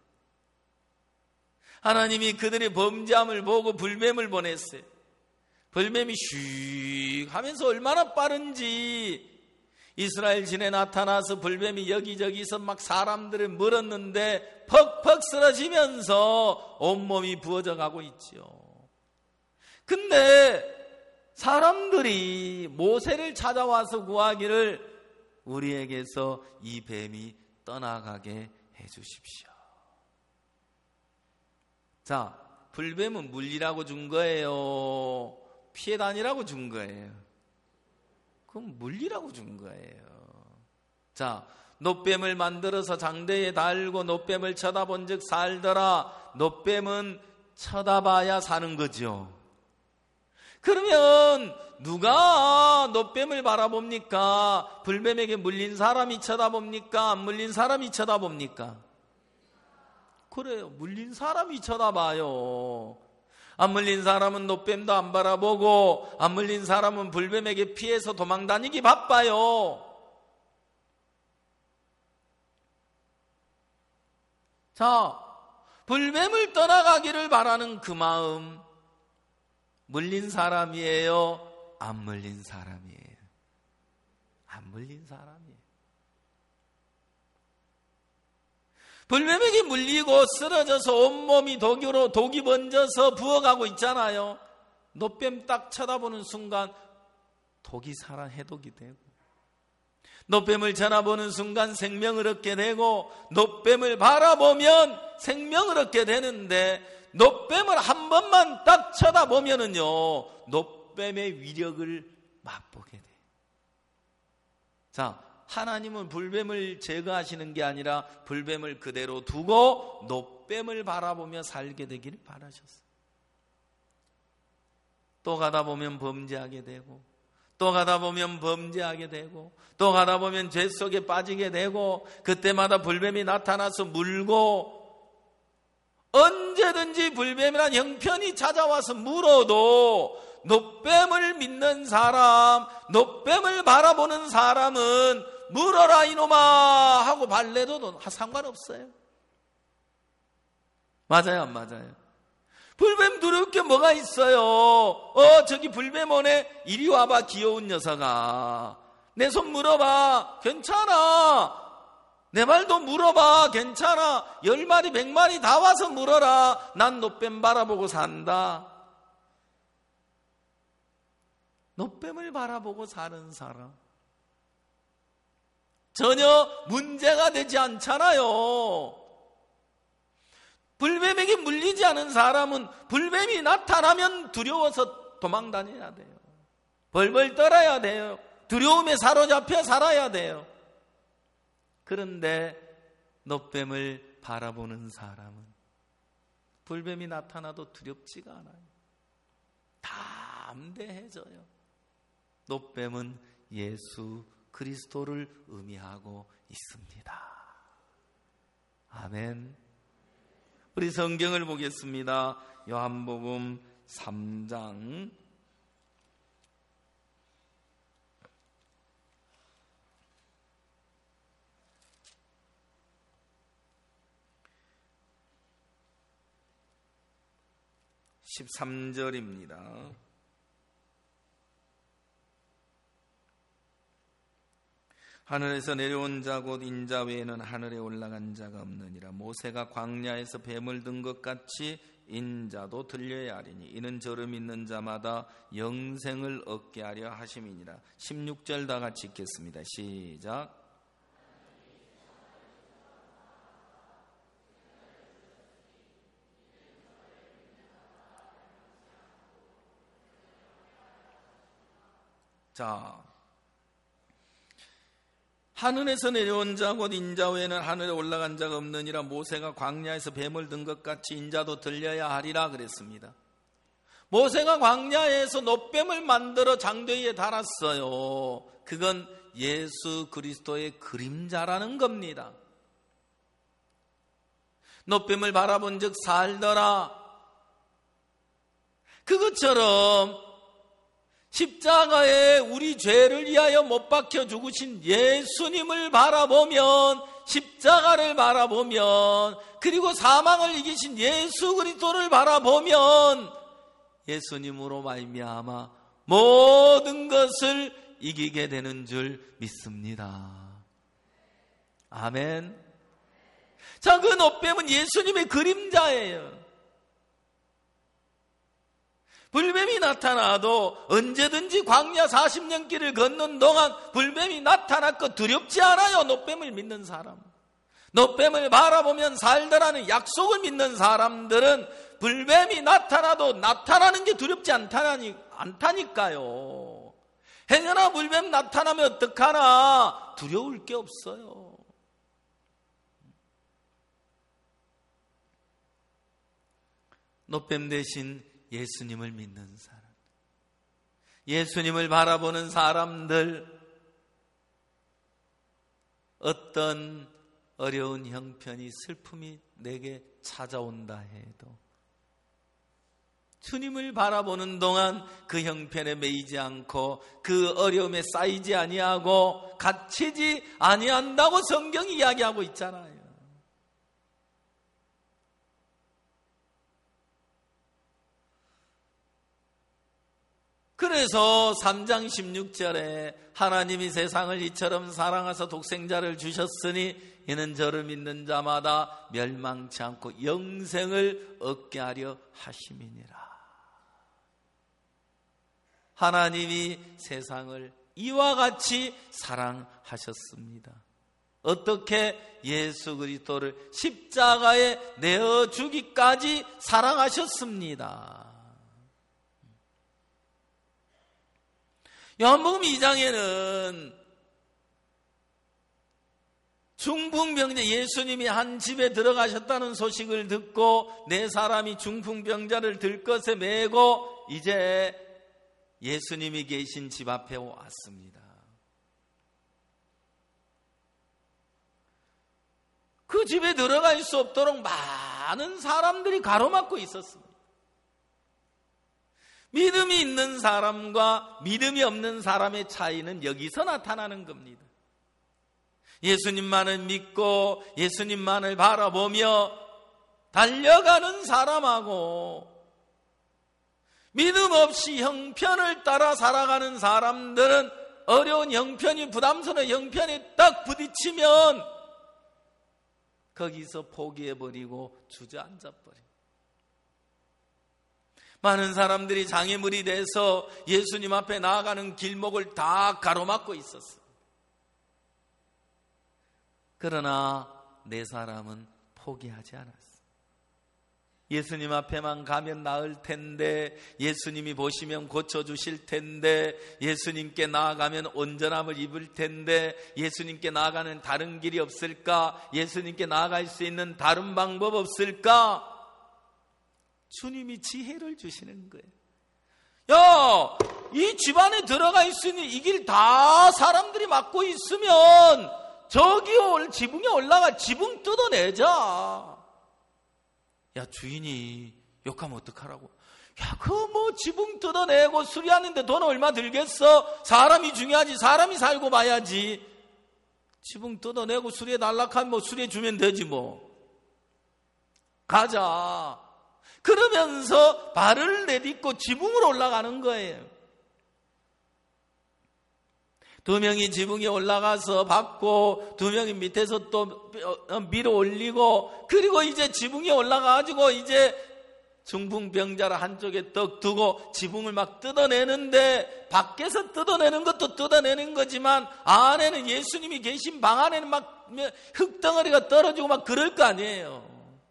하나님이 그들의 범죄함을 보고 불뱀을 보냈어요. 불뱀이 슉 하면서 얼마나 빠른지 이스라엘 진에 나타나서 불뱀이 여기저기서 막 사람들을 물었는데 퍽퍽 쓰러지면서 온몸이 부어져 가고 있죠. 근데 사람들이 모세를 찾아와서 구하기를 우리에게서 이 뱀이 떠나가게 해주십시오. 자, 불뱀은 물리라고 준 거예요? 피해 다니라고 준 거예요? 그럼 물리라고 준 거예요. 자, 놋뱀을 만들어서 장대에 달고 놋뱀을 쳐다본 즉 살더라. 놋뱀은 쳐다봐야 사는 거죠. 그러면 누가 놋뱀을 바라봅니까? 불뱀에게 물린 사람이 쳐다봅니까? 안 물린 사람이 쳐다봅니까? 그래요. 물린 사람이 쳐다봐요. 안 물린 사람은 놋뱀도 안 바라보고 안 물린 사람은 불뱀에게 피해서 도망다니기 바빠요. 자, 불뱀을 떠나가기를 바라는 그 마음, 물린 사람이에요? 안 물린 사람이에요? 안 물린 사람이에요. 불뱀에게 물리고 쓰러져서 온몸이 독으로 독이 번져서 부어가고 있잖아요. 놋뱀 딱 쳐다보는 순간 독이 살아 해독이 되고, 놋뱀을 쳐다보는 순간 생명을 얻게 되고, 놋뱀을 바라보면 생명을 얻게 되는데, 놋뱀을 한 번만 딱 쳐다보면은요, 놋뱀의 위력을 맛보게 돼. 자, 하나님은 불뱀을 제거하시는 게 아니라 불뱀을 그대로 두고 놋뱀을 바라보며 살게 되기를 바라셨어요. 또 가다 보면 범죄하게 되고, 또 가다 보면 범죄하게 되고, 또 가다 보면 죄 속에 빠지게 되고, 그때마다 불뱀이 나타나서 물고, 언제든지 불뱀이란 형편이 찾아와서 물어도 놋뱀을 믿는 사람, 놋뱀을 바라보는 사람은 물어라 이놈아 하고 발내도 상관없어요. 맞아요, 안 맞아요? 불뱀 두려울 게 뭐가 있어요? 어, 저기 불뱀 오네. 이리 와봐, 귀여운 녀석아. 내 손 물어봐. 괜찮아. 내 말도 물어봐. 괜찮아. 열 마리, 백 마리 다 와서 물어라. 난 놋뱀 바라보고 산다. 놋뱀을 바라보고 사는 사람, 전혀 문제가 되지 않잖아요. 불뱀에게 물리지 않은 사람은 불뱀이 나타나면 두려워서 도망다녀야 돼요. 벌벌 떨어야 돼요. 두려움에 사로잡혀 살아야 돼요. 그런데 놋뱀을 바라보는 사람은 불뱀이 나타나도 두렵지가 않아요. 담대해져요. 놋뱀은 예수 그리스도를 의미하고 있습니다. 아멘. 우리 성경을 보겠습니다. 요한복음 삼 장 십삼 절입니다. 하늘에서 내려온 자 곧 인자 외에는 하늘에 올라간 자가 없느니라. 모세가 광야에서 뱀을 든 것 같이 인자도 들려야 하리니 이는 저를 믿는 자마다 영생을 얻게 하려 하심이니라. 십육 절 다 같이 읽겠습니다. 시작. 자, 하늘에서 내려온 자 곧 인자 외에는 하늘에 올라간 자가 없느니라. 모세가 광야에서 뱀을 든 것 같이 인자도 들려야 하리라 그랬습니다. 모세가 광야에서 놋뱀을 만들어 장대 위에 달았어요. 그건 예수 그리스도의 그림자라는 겁니다. 놋뱀을 바라본 즉 살더라. 그것처럼 십자가에 우리 죄를 위하여 못 박혀 죽으신 예수님을 바라보면, 십자가를 바라보면, 그리고 사망을 이기신 예수 그리스도를 바라보면 예수님으로 말미암아 모든 것을 이기게 되는 줄 믿습니다. 아멘. 자, 그 놋뱀은 예수님의 그림자예요. 불뱀이 나타나도 언제든지 광야 사십 년 길을 걷는 동안 불뱀이 나타났고 두렵지 않아요. 놋뱀을 믿는 사람, 놋뱀을 바라보면 살더라는 약속을 믿는 사람들은 불뱀이 나타나도 나타나는 게 두렵지 않다니, 않다니까요. 행여나 불뱀 나타나면 어떡하나, 두려울 게 없어요. 놋뱀 대신 예수님을 믿는 사람, 예수님을 바라보는 사람들, 어떤 어려운 형편이, 슬픔이 내게 찾아온다 해도 주님을 바라보는 동안 그 형편에 매이지 않고 그 어려움에 쌓이지 아니하고 갇히지 아니한다고 성경이 이야기하고 있잖아요. 그래서 삼 장 십육 절에 하나님이 세상을 이처럼 사랑하사 독생자를 주셨으니 이는 저를 믿는 자마다 멸망치 않고 영생을 얻게 하려 하심이니라. 하나님이 세상을 이와 같이 사랑하셨습니다. 어떻게? 예수 그리스도를 십자가에 내어주기까지 사랑하셨습니다. 요한복음 이 장에는 중풍병자, 예수님이 한 집에 들어가셨다는 소식을 듣고 네 사람이 중풍병자를 들것에 메고 이제 예수님이 계신 집 앞에 왔습니다. 그 집에 들어갈 수 없도록 많은 사람들이 가로막고 있었습니다. 믿음이 있는 사람과 믿음이 없는 사람의 차이는 여기서 나타나는 겁니다. 예수님만을 믿고 예수님만을 바라보며 달려가는 사람하고 믿음 없이 형편을 따라 살아가는 사람들은 어려운 형편이, 부담스러운 형편에 딱 부딪히면 거기서 포기해버리고 주저앉아버립니다. 많은 사람들이 장애물이 돼서 예수님 앞에 나아가는 길목을 다 가로막고 있었어요. 그러나 네 사람은 포기하지 않았어요. 예수님 앞에만 가면 나을 텐데, 예수님이 보시면 고쳐주실 텐데, 예수님께 나아가면 온전함을 입을 텐데, 예수님께 나아가는 다른 길이 없을까? 예수님께 나아갈 수 있는 다른 방법 없을까? 주님이 지혜를 주시는 거예요. 야, 이 집안에 들어가 있으니 이 길 다 사람들이 막고 있으면 저기 올 지붕에 올라가 지붕 뜯어내자. 야, 주인이 욕하면 어떡하라고? 야, 그 뭐 지붕 뜯어내고 수리하는데 돈 얼마 들겠어? 사람이 중요하지. 사람이 살고 봐야지. 지붕 뜯어내고 수리해 달라하면 뭐 수리해 주면 되지 뭐. 가자. 그러면서 발을 내딛고 지붕으로 올라가는 거예요. 두 명이 지붕 위에 올라가서 받고 두 명이 밑에서 또 밀어 올리고, 그리고 이제 지붕 위에 올라가가지고 이제 중풍병자를 한쪽에 떡 두고 지붕을 막 뜯어내는데, 밖에서 뜯어내는 것도 뜯어내는 거지만 안에는 예수님이 계신 방 안에는 막 흙덩어리가 떨어지고 막 그럴 거 아니에요.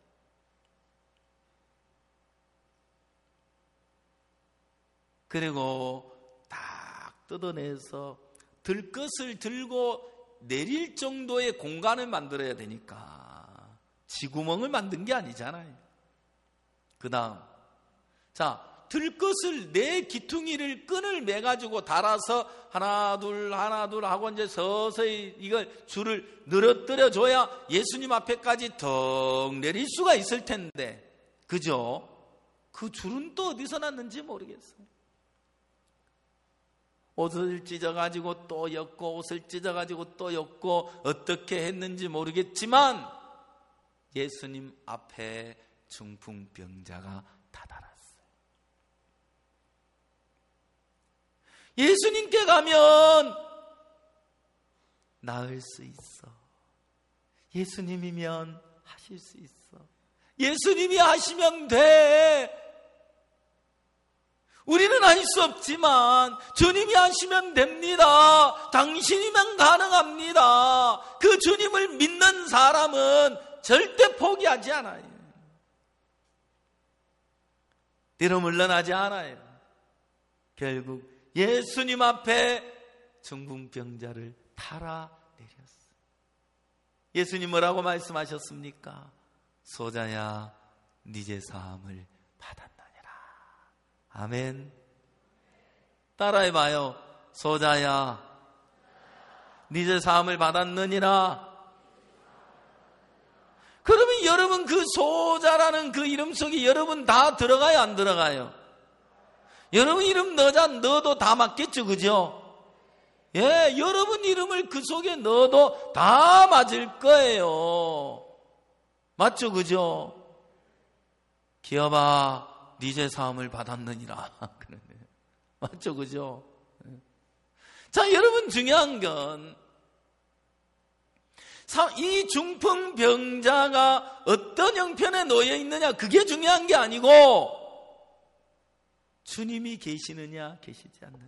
그리고 딱 뜯어내서 들것을 들고 내릴 정도의 공간을 만들어야 되니까 지구멍을 만든 게 아니잖아요. 그 다음, 자, 들것을 내 기퉁이를 끈을 매가지고 달아서 하나 둘 하나 둘 하고 이제 서서히 이걸 줄을 늘어뜨려 줘야 예수님 앞에까지 턱 내릴 수가 있을 텐데, 그죠? 그 줄은 또 어디서 났는지 모르겠어요. 옷을 찢어가지고 또 엮고 옷을 찢어가지고 또 엮고 어떻게 했는지 모르겠지만 예수님 앞에 중풍병자가 다다랐어요. 예수님께 가면 나을 수 있어. 예수님이면 하실 수 있어. 예수님이 하시면 돼. 우리는 할 수 없지만 주님이 하시면 됩니다. 당신이면 가능합니다. 그 주님을 믿는 사람은 절대 포기하지 않아요. 뒤로 물러나지 않아요. 결국 예수님 앞에 중풍병자를 타라 내렸어요. 예수님 뭐라고 말씀하셨습니까? 소자야, 네 죄 사함을 받았느니라. 아멘. 따라해봐요. 소자야, 네 죄 사함을 받았느니라. 그러면 여러분 그 소자라는 그 이름 속에 여러분 다 들어가요, 안 들어가요? 여러분 이름 넣자 넣어도 다 맞겠죠, 그죠? 예, 여러분 이름을 그 속에 넣어도 다 맞을 거예요. 맞죠, 그죠? 기어봐, 네 죄 사함을 받았느니라. 그러네. 맞죠, 그죠? 자, 여러분 중요한 건 이 중풍병자가 어떤 형편에 놓여 있느냐, 그게 중요한 게 아니고 주님이 계시느냐 계시지 않느냐,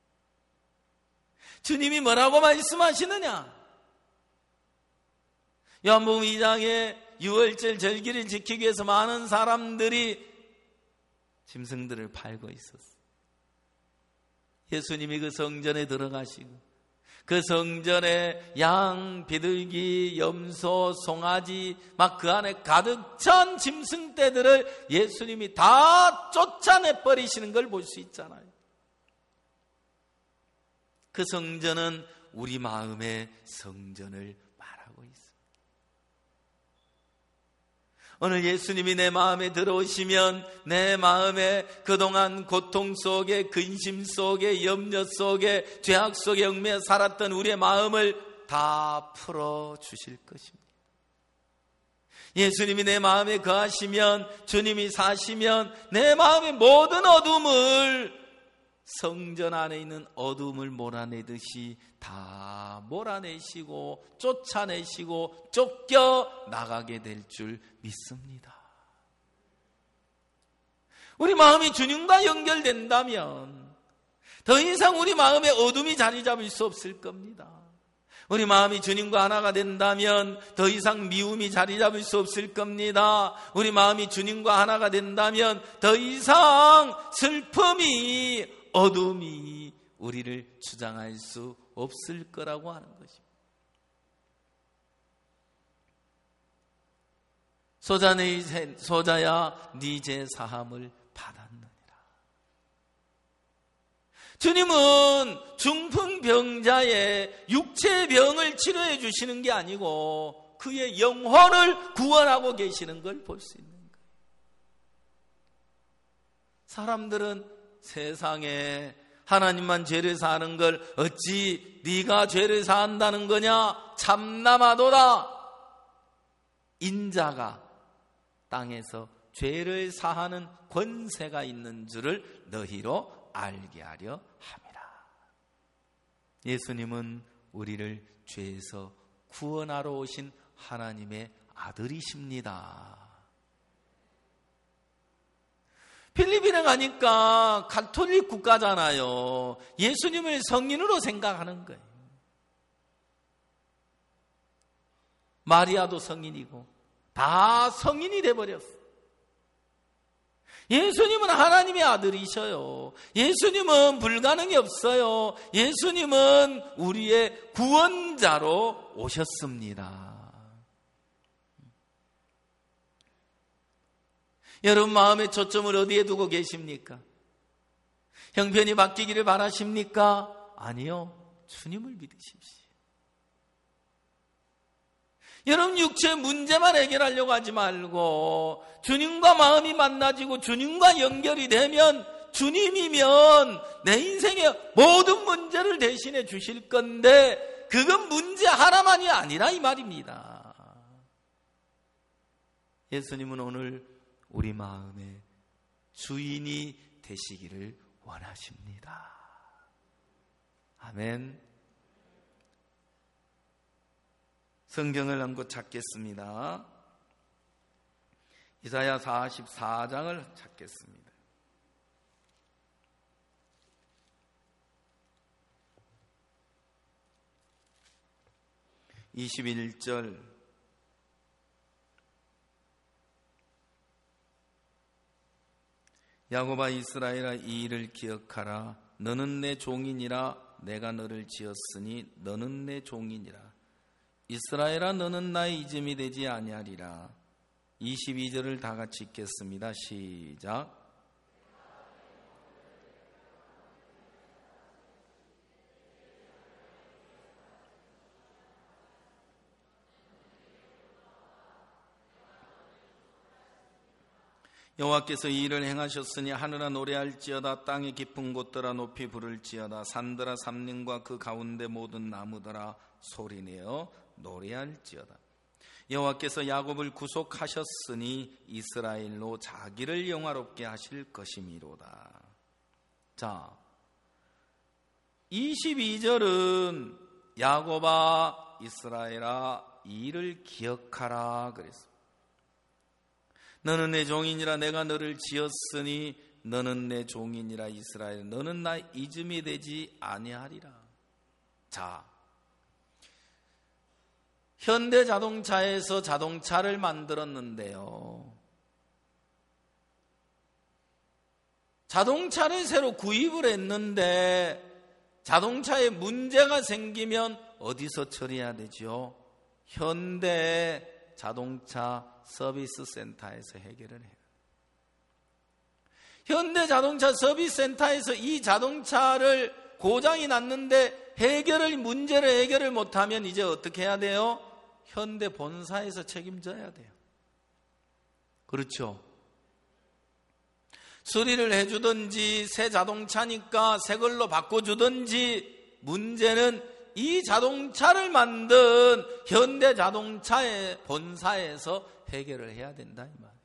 주님이 뭐라고 말씀하시느냐. 요한복음 이 장에 유월절 절기를 지키기 위해서 많은 사람들이 짐승들을 팔고 있었어요. 예수님이 그 성전에 들어가시고 그 성전에 양, 비둘기, 염소, 송아지 막 그 안에 가득 찬 짐승떼들을 예수님이 다 쫓아내버리시는 걸 볼 수 있잖아요. 그 성전은 우리 마음의 성전을 말하고 있습니다. 오늘 예수님이 내 마음에 들어오시면 내 마음에 그동안 고통 속에, 근심 속에, 염려 속에, 죄악 속에 얽매여 살았던 우리의 마음을 다 풀어주실 것입니다. 예수님이 내 마음에 거하시면, 주님이 사시면 내 마음의 모든 어둠을 성전 안에 있는 어둠을 몰아내듯이 다 몰아내시고 쫓아내시고 쫓겨 나가게 될 줄 믿습니다. 우리 마음이 주님과 연결된다면 더 이상 우리 마음에 어둠이 자리 잡을 수 없을 겁니다. 우리 마음이 주님과 하나가 된다면 더 이상 미움이 자리 잡을 수 없을 겁니다. 우리 마음이 주님과 하나가 된다면 더 이상 슬픔이, 어둠이 우리를 주장할 수 없을 거라고 하는 것입니다. 소자네, 소자야, 네 죄 사함을 받았느니라. 주님은 중풍병자의 육체의 병을 치료해 주시는 게 아니고 그의 영혼을 구원하고 계시는 걸 볼 수 있는 거예요. 사람들은 세상에 하나님만 죄를 사하는 걸 어찌 네가 죄를 사한다는 거냐, 참나마도다. 인자가 땅에서 죄를 사하는 권세가 있는 줄을 너희로 알게 하려 함이라. 예수님은 우리를 죄에서 구원하러 오신 하나님의 아들이십니다. 필리핀에 가니까 가톨릭 국가잖아요. 예수님을 성인으로 생각하는 거예요. 마리아도 성인이고 다 성인이 돼버렸어요. 예수님은 하나님의 아들이셔요. 예수님은 불가능이 없어요. 예수님은 우리의 구원자로 오셨습니다. 여러분 마음의 초점을 어디에 두고 계십니까? 형편이 바뀌기를 바라십니까? 아니요. 주님을 믿으십시오. 여러분 육체의 문제만 해결하려고 하지 말고 주님과 마음이 만나지고 주님과 연결이 되면 주님이면 내 인생의 모든 문제를 대신해 주실 건데 그건 문제 하나만이 아니라 이 말입니다. 예수님은 오늘 우리 마음의 주인이 되시기를 원하십니다. 아멘. 성경을 한 곳 찾겠습니다. 이사야 사십사 장을 찾겠습니다. 이십일 절 야곱아 이스라엘아 이 일을 기억하라. 너는 내 종이니라. 내가 너를 지었으니 너는 내 종이니라. 이스라엘아 너는 나의 이름이 되지 아니하리라. 이십이 절을 다 같이 읽겠습니다. 시작. 여호와께서 이 일을 행하셨으니 하늘아 노래할지어다. 땅의 깊은 곳들아 높이 부를지어다. 산들아 삼림과 그 가운데 모든 나무들아 소리내어 노래할지어다. 여호와께서 야곱을 구속하셨으니 이스라엘로 자기를 영화롭게 하실 것이미로다. 자, 이십이 절은 야곱아 이스라엘아 이 일을 기억하라 그랬습니다. 너는 내 종이니라. 내가 너를 지었으니 너는 내 종이니라. 이스라엘 너는 나의 이름이 되지 아니하리라. 자, 현대자동차에서 자동차를 만들었는데요, 자동차를 새로 구입을 했는데 자동차에 문제가 생기면 어디서 처리해야 되죠? 현대 자동차 서비스 센터에서 해결을 해요. 현대 자동차 서비스 센터에서 이 자동차를 고장이 났는데 해결을 문제를 해결을 못하면 이제 어떻게 해야 돼요? 현대 본사에서 책임져야 돼요. 그렇죠? 수리를 해주든지 새 자동차니까 새 걸로 바꿔주든지 문제는 이 자동차를 만든 현대 자동차의 본사에서 해결을 해야 된다 이 말이에요.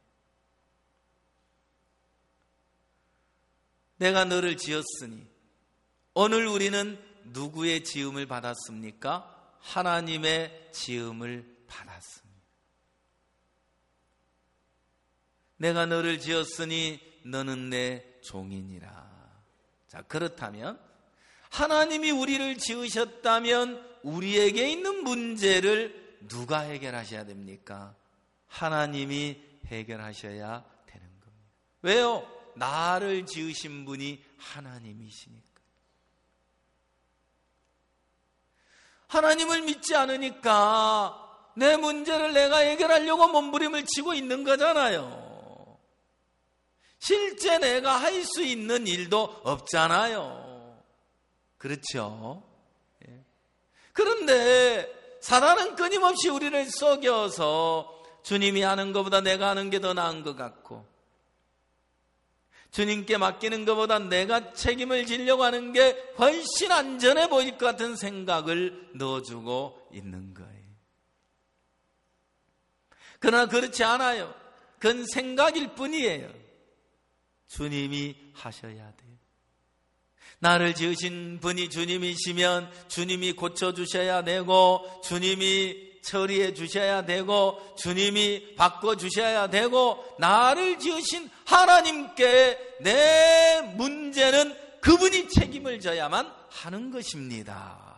내가 너를 지었으니, 오늘 우리는 누구의 지음을 받았습니까? 하나님의 지음을 받았습니다. 내가 너를 지었으니 너는 내 종이니라. 자, 그렇다면 하나님이 우리를 지으셨다면 우리에게 있는 문제를 누가 해결하셔야 됩니까? 하나님이 해결하셔야 되는 겁니다. 왜요? 나를 지으신 분이 하나님이시니까. 하나님을 믿지 않으니까 내 문제를 내가 해결하려고 몸부림을 치고 있는 거잖아요. 실제 내가 할 수 있는 일도 없잖아요. 그렇죠? 예. 그런데 사단은 끊임없이 우리를 속여서 주님이 하는 것보다 내가 하는 게 더 나은 것 같고, 주님께 맡기는 것보다 내가 책임을 지려고 하는 게 훨씬 안전해 보일 것 같은 생각을 넣어주고 있는 거예요. 그러나 그렇지 않아요. 그건 생각일 뿐이에요. 주님이 하셔야 돼요. 나를 지으신 분이 주님이시면 주님이 고쳐주셔야 되고, 주님이 처리해 주셔야 되고, 주님이 바꿔주셔야 되고, 나를 지으신 하나님께 내 문제는 그분이 책임을 져야만 하는 것입니다.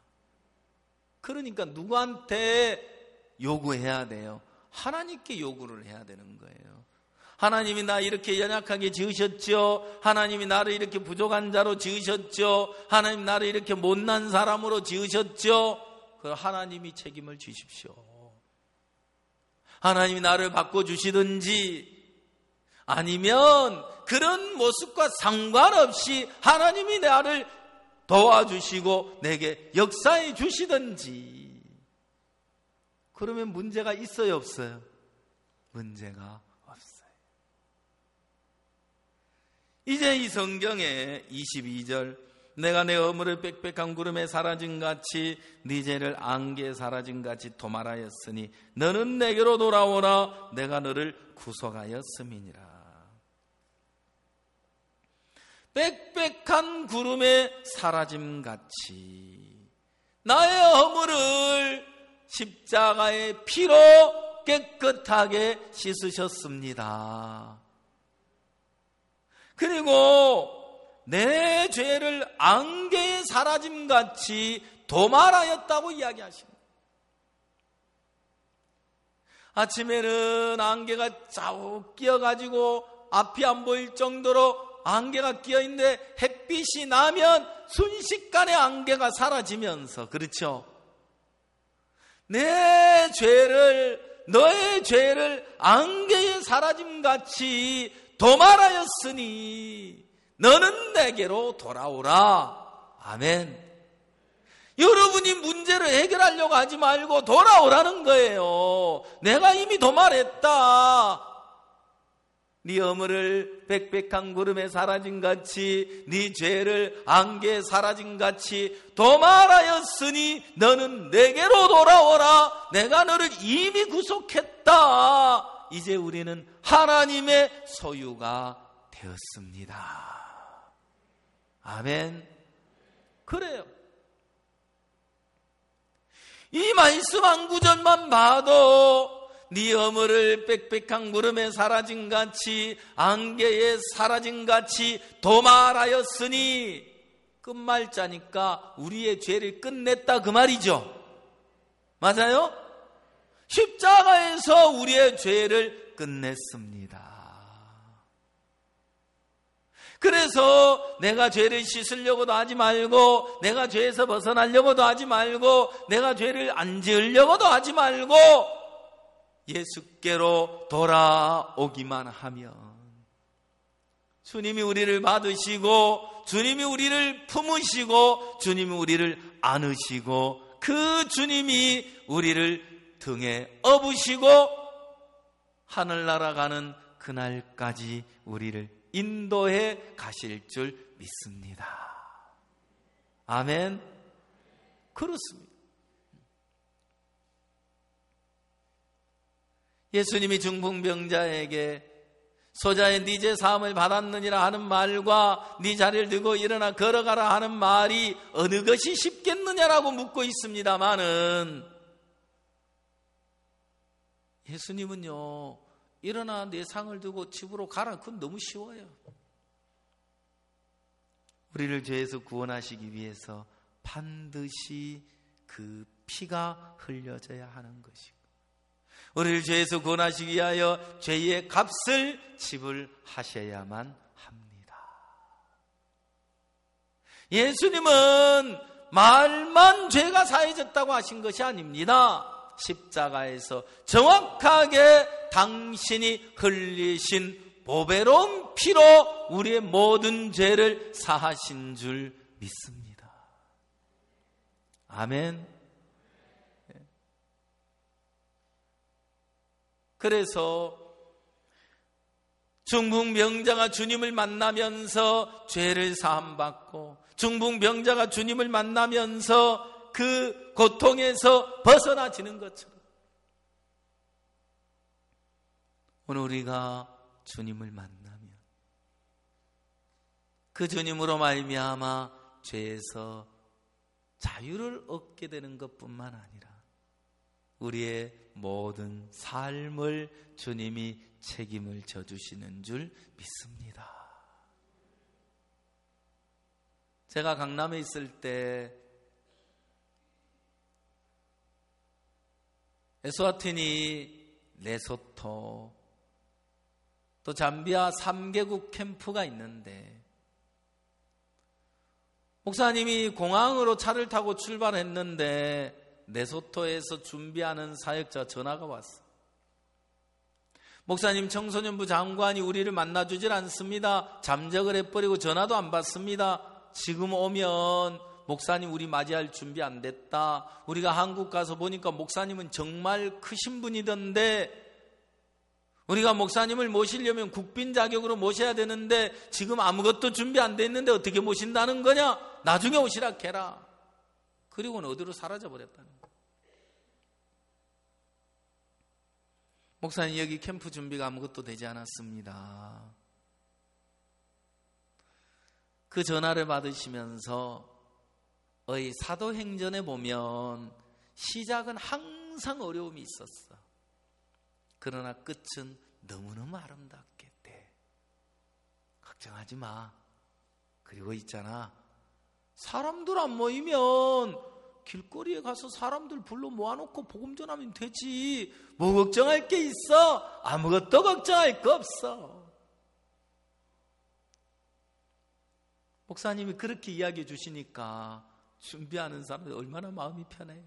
그러니까 누구한테 요구해야 돼요? 하나님께 요구를 해야 되는 거예요. 하나님이 나 이렇게 연약하게 지으셨죠. 하나님이 나를 이렇게 부족한 자로 지으셨죠. 하나님 나를 이렇게 못난 사람으로 지으셨죠. 그 하나님이 책임을 지십시오. 하나님이 나를 바꿔주시든지, 아니면 그런 모습과 상관없이 하나님이 나를 도와주시고 내게 역사해 주시든지. 그러면 문제가 있어요, 없어요? 문제가 없어요. 이제 이 성경의 이십이 절, 내가 내 어물을 빽빽한 구름에 사라진 같이 네 죄를 안개에 사라진 같이 도말하였으니 너는 내게로 돌아오라. 내가 너를 구속하였음이니라. 빽빽한 구름에 사라짐 같이 나의 허물을 십자가의 피로 깨끗하게 씻으셨습니다. 그리고 내 죄를 안개에 사라짐 같이 도말하였다고 이야기하십니다. 아침에는 안개가 자욱 끼어가지고 앞이 안 보일 정도로 안개가 끼어있는데 햇빛이 나면 순식간에 안개가 사라지면서, 그렇죠? 내 죄를, 너의 죄를 안개에 사라짐같이 도말하였으니 너는 내게로 돌아오라. 아멘. 여러분이 문제를 해결하려고 하지 말고 돌아오라는 거예요. 내가 이미 도말했다. 네 어물을 빽빽한 구름에 사라진 같이 네 죄를 안개에 사라진 같이 도말하였으니 너는 내게로 돌아오라. 내가 너를 이미 구속했다. 이제 우리는 하나님의 소유가 되었습니다. 아멘. 그래요. 이 말씀 한 구절만 봐도 네 어물을 빽빽한 구름에 사라진 같이 안개에 사라진 같이 도말하였으니, 끝말자니까 우리의 죄를 끝냈다 그 말이죠. 맞아요? 십자가에서 우리의 죄를 끝냈습니다. 그래서 내가 죄를 씻으려고도 하지 말고, 내가 죄에서 벗어나려고도 하지 말고, 내가 죄를 안 지으려고도 하지 말고 예수께로 돌아오기만 하면 주님이 우리를 받으시고, 주님이 우리를 품으시고, 주님이 우리를 안으시고, 그 주님이 우리를 등에 업으시고 하늘나라 가는 그날까지 우리를 인도해 가실 줄 믿습니다. 아멘. 그렇습니다. 예수님이 중풍병자에게 소자의 네 죄 사함을 받았느니라 하는 말과 네 자리를 들고 일어나 걸어가라 하는 말이 어느 것이 쉽겠느냐라고 묻고 있습니다마는, 예수님은요, 일어나 내 상을 들고 집으로 가라, 그건 너무 쉬워요. 우리를 죄에서 구원하시기 위해서 반드시 그 피가 흘려져야 하는 것이고, 우리를 죄에서 구원하시기 위하여 죄의 값을 지불하셔야만 합니다. 예수님은 말만 죄가 사해졌다고 하신 것이 아닙니다. 십자가에서 정확하게 당신이 흘리신 보배로운 피로 우리의 모든 죄를 사하신 줄 믿습니다. 아멘. 그래서 중풍병자가 주님을 만나면서 죄를 사함받고, 중풍병자가 주님을 만나면서 그 고통에서 벗어나지는 것처럼 오늘 우리가 주님을 만나면 그 주님으로 말미암아 죄에서 자유를 얻게 되는 것뿐만 아니라 우리의 모든 삶을 주님이 책임을 져주시는 줄 믿습니다. 제가 강남에 있을 때 에스와티니, 레소토, 또 잠비아 삼 개국 캠프가 있는데 목사님이 공항으로 차를 타고 출발했는데 레소토에서 준비하는 사역자 전화가 왔어. 목사님, 청소년부 장관이 우리를 만나주질 않습니다. 잠적을 해버리고 전화도 안 받습니다. 지금 오면 목사님 우리 맞이할 준비 안 됐다. 우리가 한국 가서 보니까 목사님은 정말 크신 분이던데 우리가 목사님을 모시려면 국빈 자격으로 모셔야 되는데 지금 아무것도 준비 안 돼 있는데 어떻게 모신다는 거냐? 나중에 오시라 해라. 그리고는 어디로 사라져버렸다는 거야. 목사님, 여기 캠프 준비가 아무것도 되지 않았습니다. 그 전화를 받으시면서 의 사도행전에 보면 시작은 항상 어려움이 있었어. 그러나 끝은 너무너무 아름답게 돼. 걱정하지 마. 그리고 있잖아, 사람들 안 모이면 길거리에 가서 사람들 불러 모아놓고 복음 전하면 되지. 뭐 걱정할 게 있어? 아무것도 걱정할 거 없어. 목사님이 그렇게 이야기해 주시니까 준비하는 사람들 얼마나 마음이 편해요.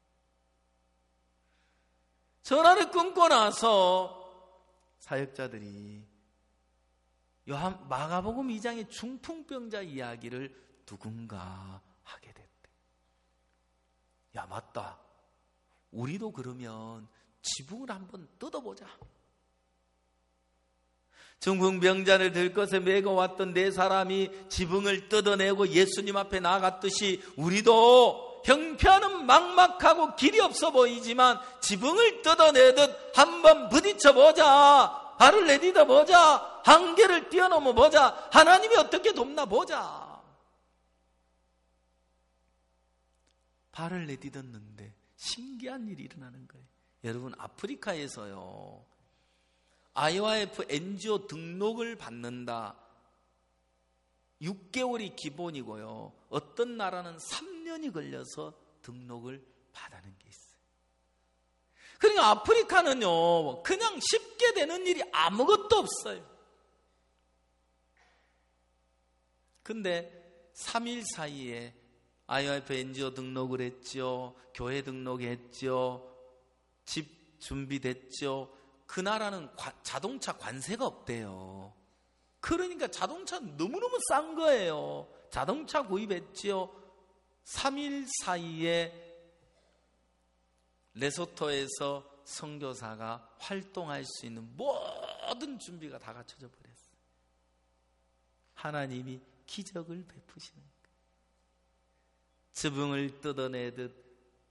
전화를 끊고 나서 사역자들이 요한 마가복음 이 장의 중풍병자 이야기를 누군가 하게 됐대. 야, 맞다. 우리도 그러면 지붕을 한번 뜯어보자. 중풍병자를 들것에 메고 왔던 네 사람이 지붕을 뜯어내고 예수님 앞에 나갔듯이 우리도 형편은 막막하고 길이 없어 보이지만 지붕을 뜯어내듯 한번 부딪혀보자. 발을 내딛어보자. 한계를 뛰어넘어보자. 하나님이 어떻게 돕나 보자. 발을 내딛었는데 신기한 일이 일어나는 거예요. 여러분, 아프리카에서요, 아이오아이에프 엔지오 등록을 받는다. 육 개월이 기본이고요. 어떤 나라는 삼 년이 걸려서 등록을 받아는 게 있어요. 그러니까 아프리카는요, 그냥 쉽게 되는 일이 아무것도 없어요. 근데 삼 일 사이에 아이오아이에프 엔지오 등록을 했죠. 교회 등록했죠. 집 준비됐죠. 그 나라는 관, 자동차 관세가 없대요. 그러니까 자동차는 너무너무 싼 거예요. 자동차 구입했지요. 삼 일 사이에 레소토에서 선교사가 활동할 수 있는 모든 준비가 다 갖춰져 버렸어요. 하나님이 기적을 베푸시는 거예요. 지붕을 뜯어내듯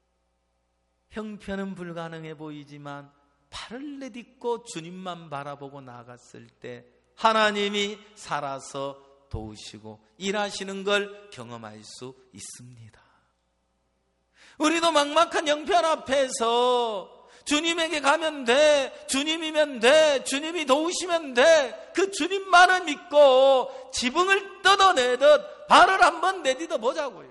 형편은 불가능해 보이지만 발을 내딛고 주님만 바라보고 나갔을 때 하나님이 살아서 도우시고 일하시는 걸 경험할 수 있습니다. 우리도 막막한 형편 앞에서 주님에게 가면 돼, 주님이면 돼, 주님이 도우시면 돼, 그 주님만을 믿고 지붕을 뜯어내듯 발을 한번 내딛어 보자고요.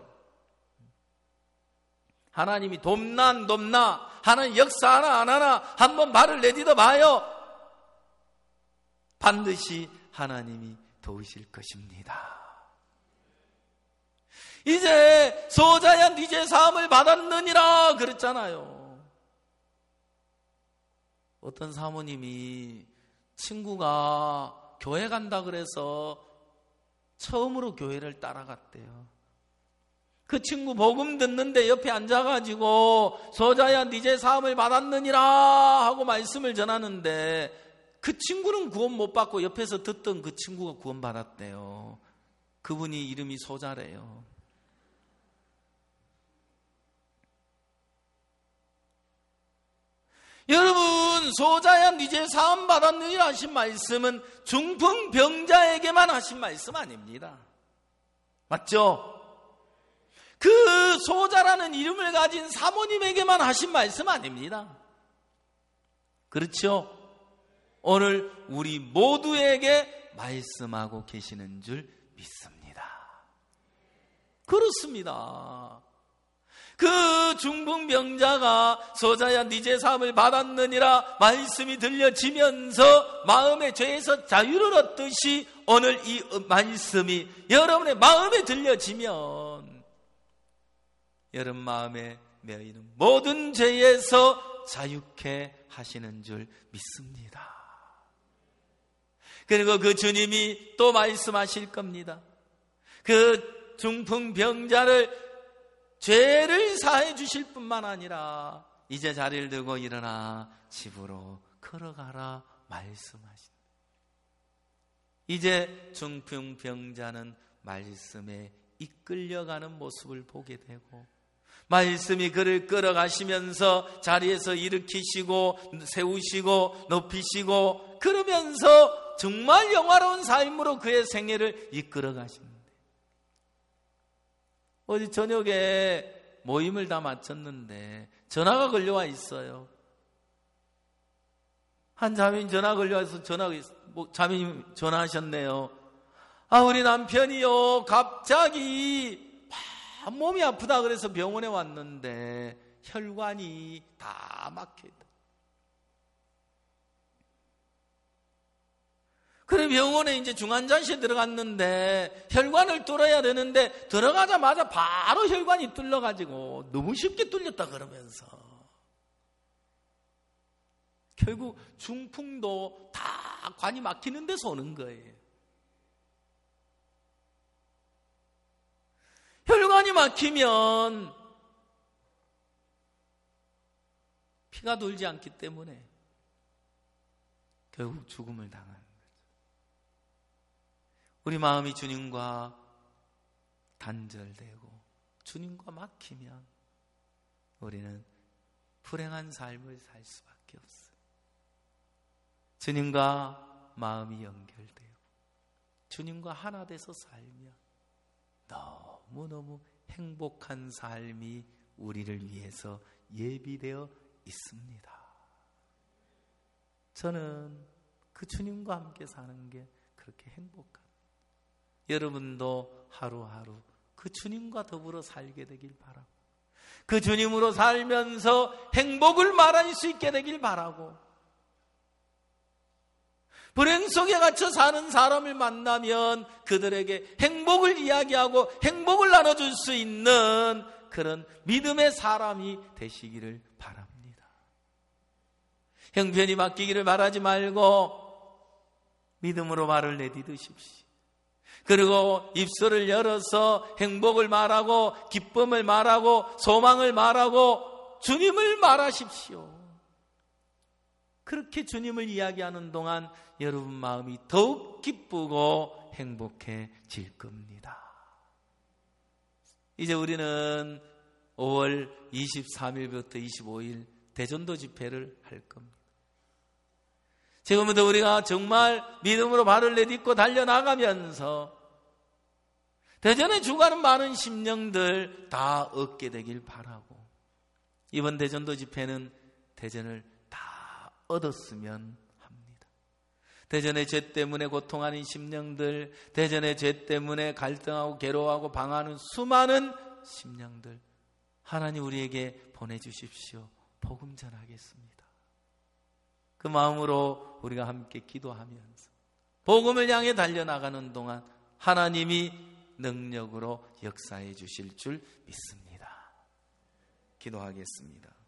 하나님이 돕나 안 돕나, 하나님 역사하나 안 하나 한번 발을 내딛어 봐요. 반드시 하나님이 도우실 것입니다. 이제 소자야 니제 사함을 받았느니라 그랬잖아요. 어떤 사모님이 친구가 교회 간다 그래서 처음으로 교회를 따라갔대요. 그 친구 복음 듣는데 옆에 앉아가지고 소자야 니제 사함을 받았느니라 하고 말씀을 전하는데 그 친구는 구원 못 받고 옆에서 듣던 그 친구가 구원 받았대요. 그분이 이름이 소자래요. 여러분, 소자야 니제 사함 받았느니라 하신 말씀은 중풍병자에게만 하신 말씀 아닙니다. 맞죠? 그 소자라는 이름을 가진 사모님에게만 하신 말씀 아닙니다. 그렇죠? 오늘 우리 모두에게 말씀하고 계시는 줄 믿습니다. 그렇습니다. 그 중풍병자가 소자야 네 제사함을 받았느니라 말씀이 들려지면서 마음의 죄에서 자유를 얻듯이 오늘 이 말씀이 여러분의 마음에 들려지면 여러분 마음에 매이는 모든 죄에서 자유케 하시는 줄 믿습니다. 그리고 그 주님이 또 말씀하실 겁니다. 그 중풍병자를 죄를 사해 주실 뿐만 아니라 이제 자리를 들고 일어나 집으로 걸어가라 말씀하신다. 이제 중풍병자는 말씀에 이끌려가는 모습을 보게 되고 말씀이 그를 끌어가시면서 자리에서 일으키시고 세우시고 높이시고 그러면서 정말 영화로운 삶으로 그의 생애를 이끌어 가십니다. 어제 저녁에 모임을 다 마쳤는데 전화가 걸려와 있어요. 한 자매님 전화 걸려와서 전화가 있, 뭐, 자매님 전화하셨네요. 아, 우리 남편이요 갑자기 막 몸이 아프다 그래서 병원에 왔는데 혈관이 다 막혀있다. 그래 병원에 이제 중환자실에 들어갔는데 혈관을 뚫어야 되는데 들어가자마자 바로 혈관이 뚫려가지고 너무 쉽게 뚫렸다 그러면서 결국 중풍도 다 관이 막히는 데서 오는 거예요. 혈관이 막히면 피가 돌지 않기 때문에 결국 죽음을 당하는 거죠. 우리 마음이 주님과 단절되고 주님과 막히면 우리는 불행한 삶을 살 수밖에 없어요. 주님과 마음이 연결되고 주님과 하나 돼서 살면 너무너무 행복한 삶이 우리를 위해서 예비되어 있습니다. 저는 그 주님과 함께 사는 게 그렇게 행복합니다. 여러분도 하루하루 그 주님과 더불어 살게 되길 바라고 그 주님으로 살면서 행복을 말할 수 있게 되길 바라고 불행 속에 갇혀 사는 사람을 만나면 그들에게 행복을 이야기하고 행복을 나눠줄 수 있는 그런 믿음의 사람이 되시기를 바랍니다. 형편이 바뀌기를 바라지 말고 믿음으로 말을 내딛으십시오. 그리고 입술을 열어서 행복을 말하고 기쁨을 말하고 소망을 말하고 주님을 말하십시오. 그렇게 주님을 이야기하는 동안 여러분 마음이 더욱 기쁘고 행복해질 겁니다. 이제 우리는 오월 이십삼일부터 이십오일 대전도 집회를 할 겁니다. 지금부터 우리가 정말 믿음으로 발을 내딛고 달려나가면서 대전에 주가는 많은 심령들 다 얻게 되길 바라고 이번 대전도 집회는 대전을 다 얻었으면 합니다. 대전의 죄 때문에 고통하는 심령들, 대전의 죄 때문에 갈등하고 괴로워하고 방황하는 수많은 심령들 하나님 우리에게 보내주십시오. 복음 전하겠습니다. 그 마음으로 우리가 함께 기도하면서 복음을 향해 달려나가는 동안 하나님이 능력으로 역사해 주실 줄 믿습니다. 기도하겠습니다.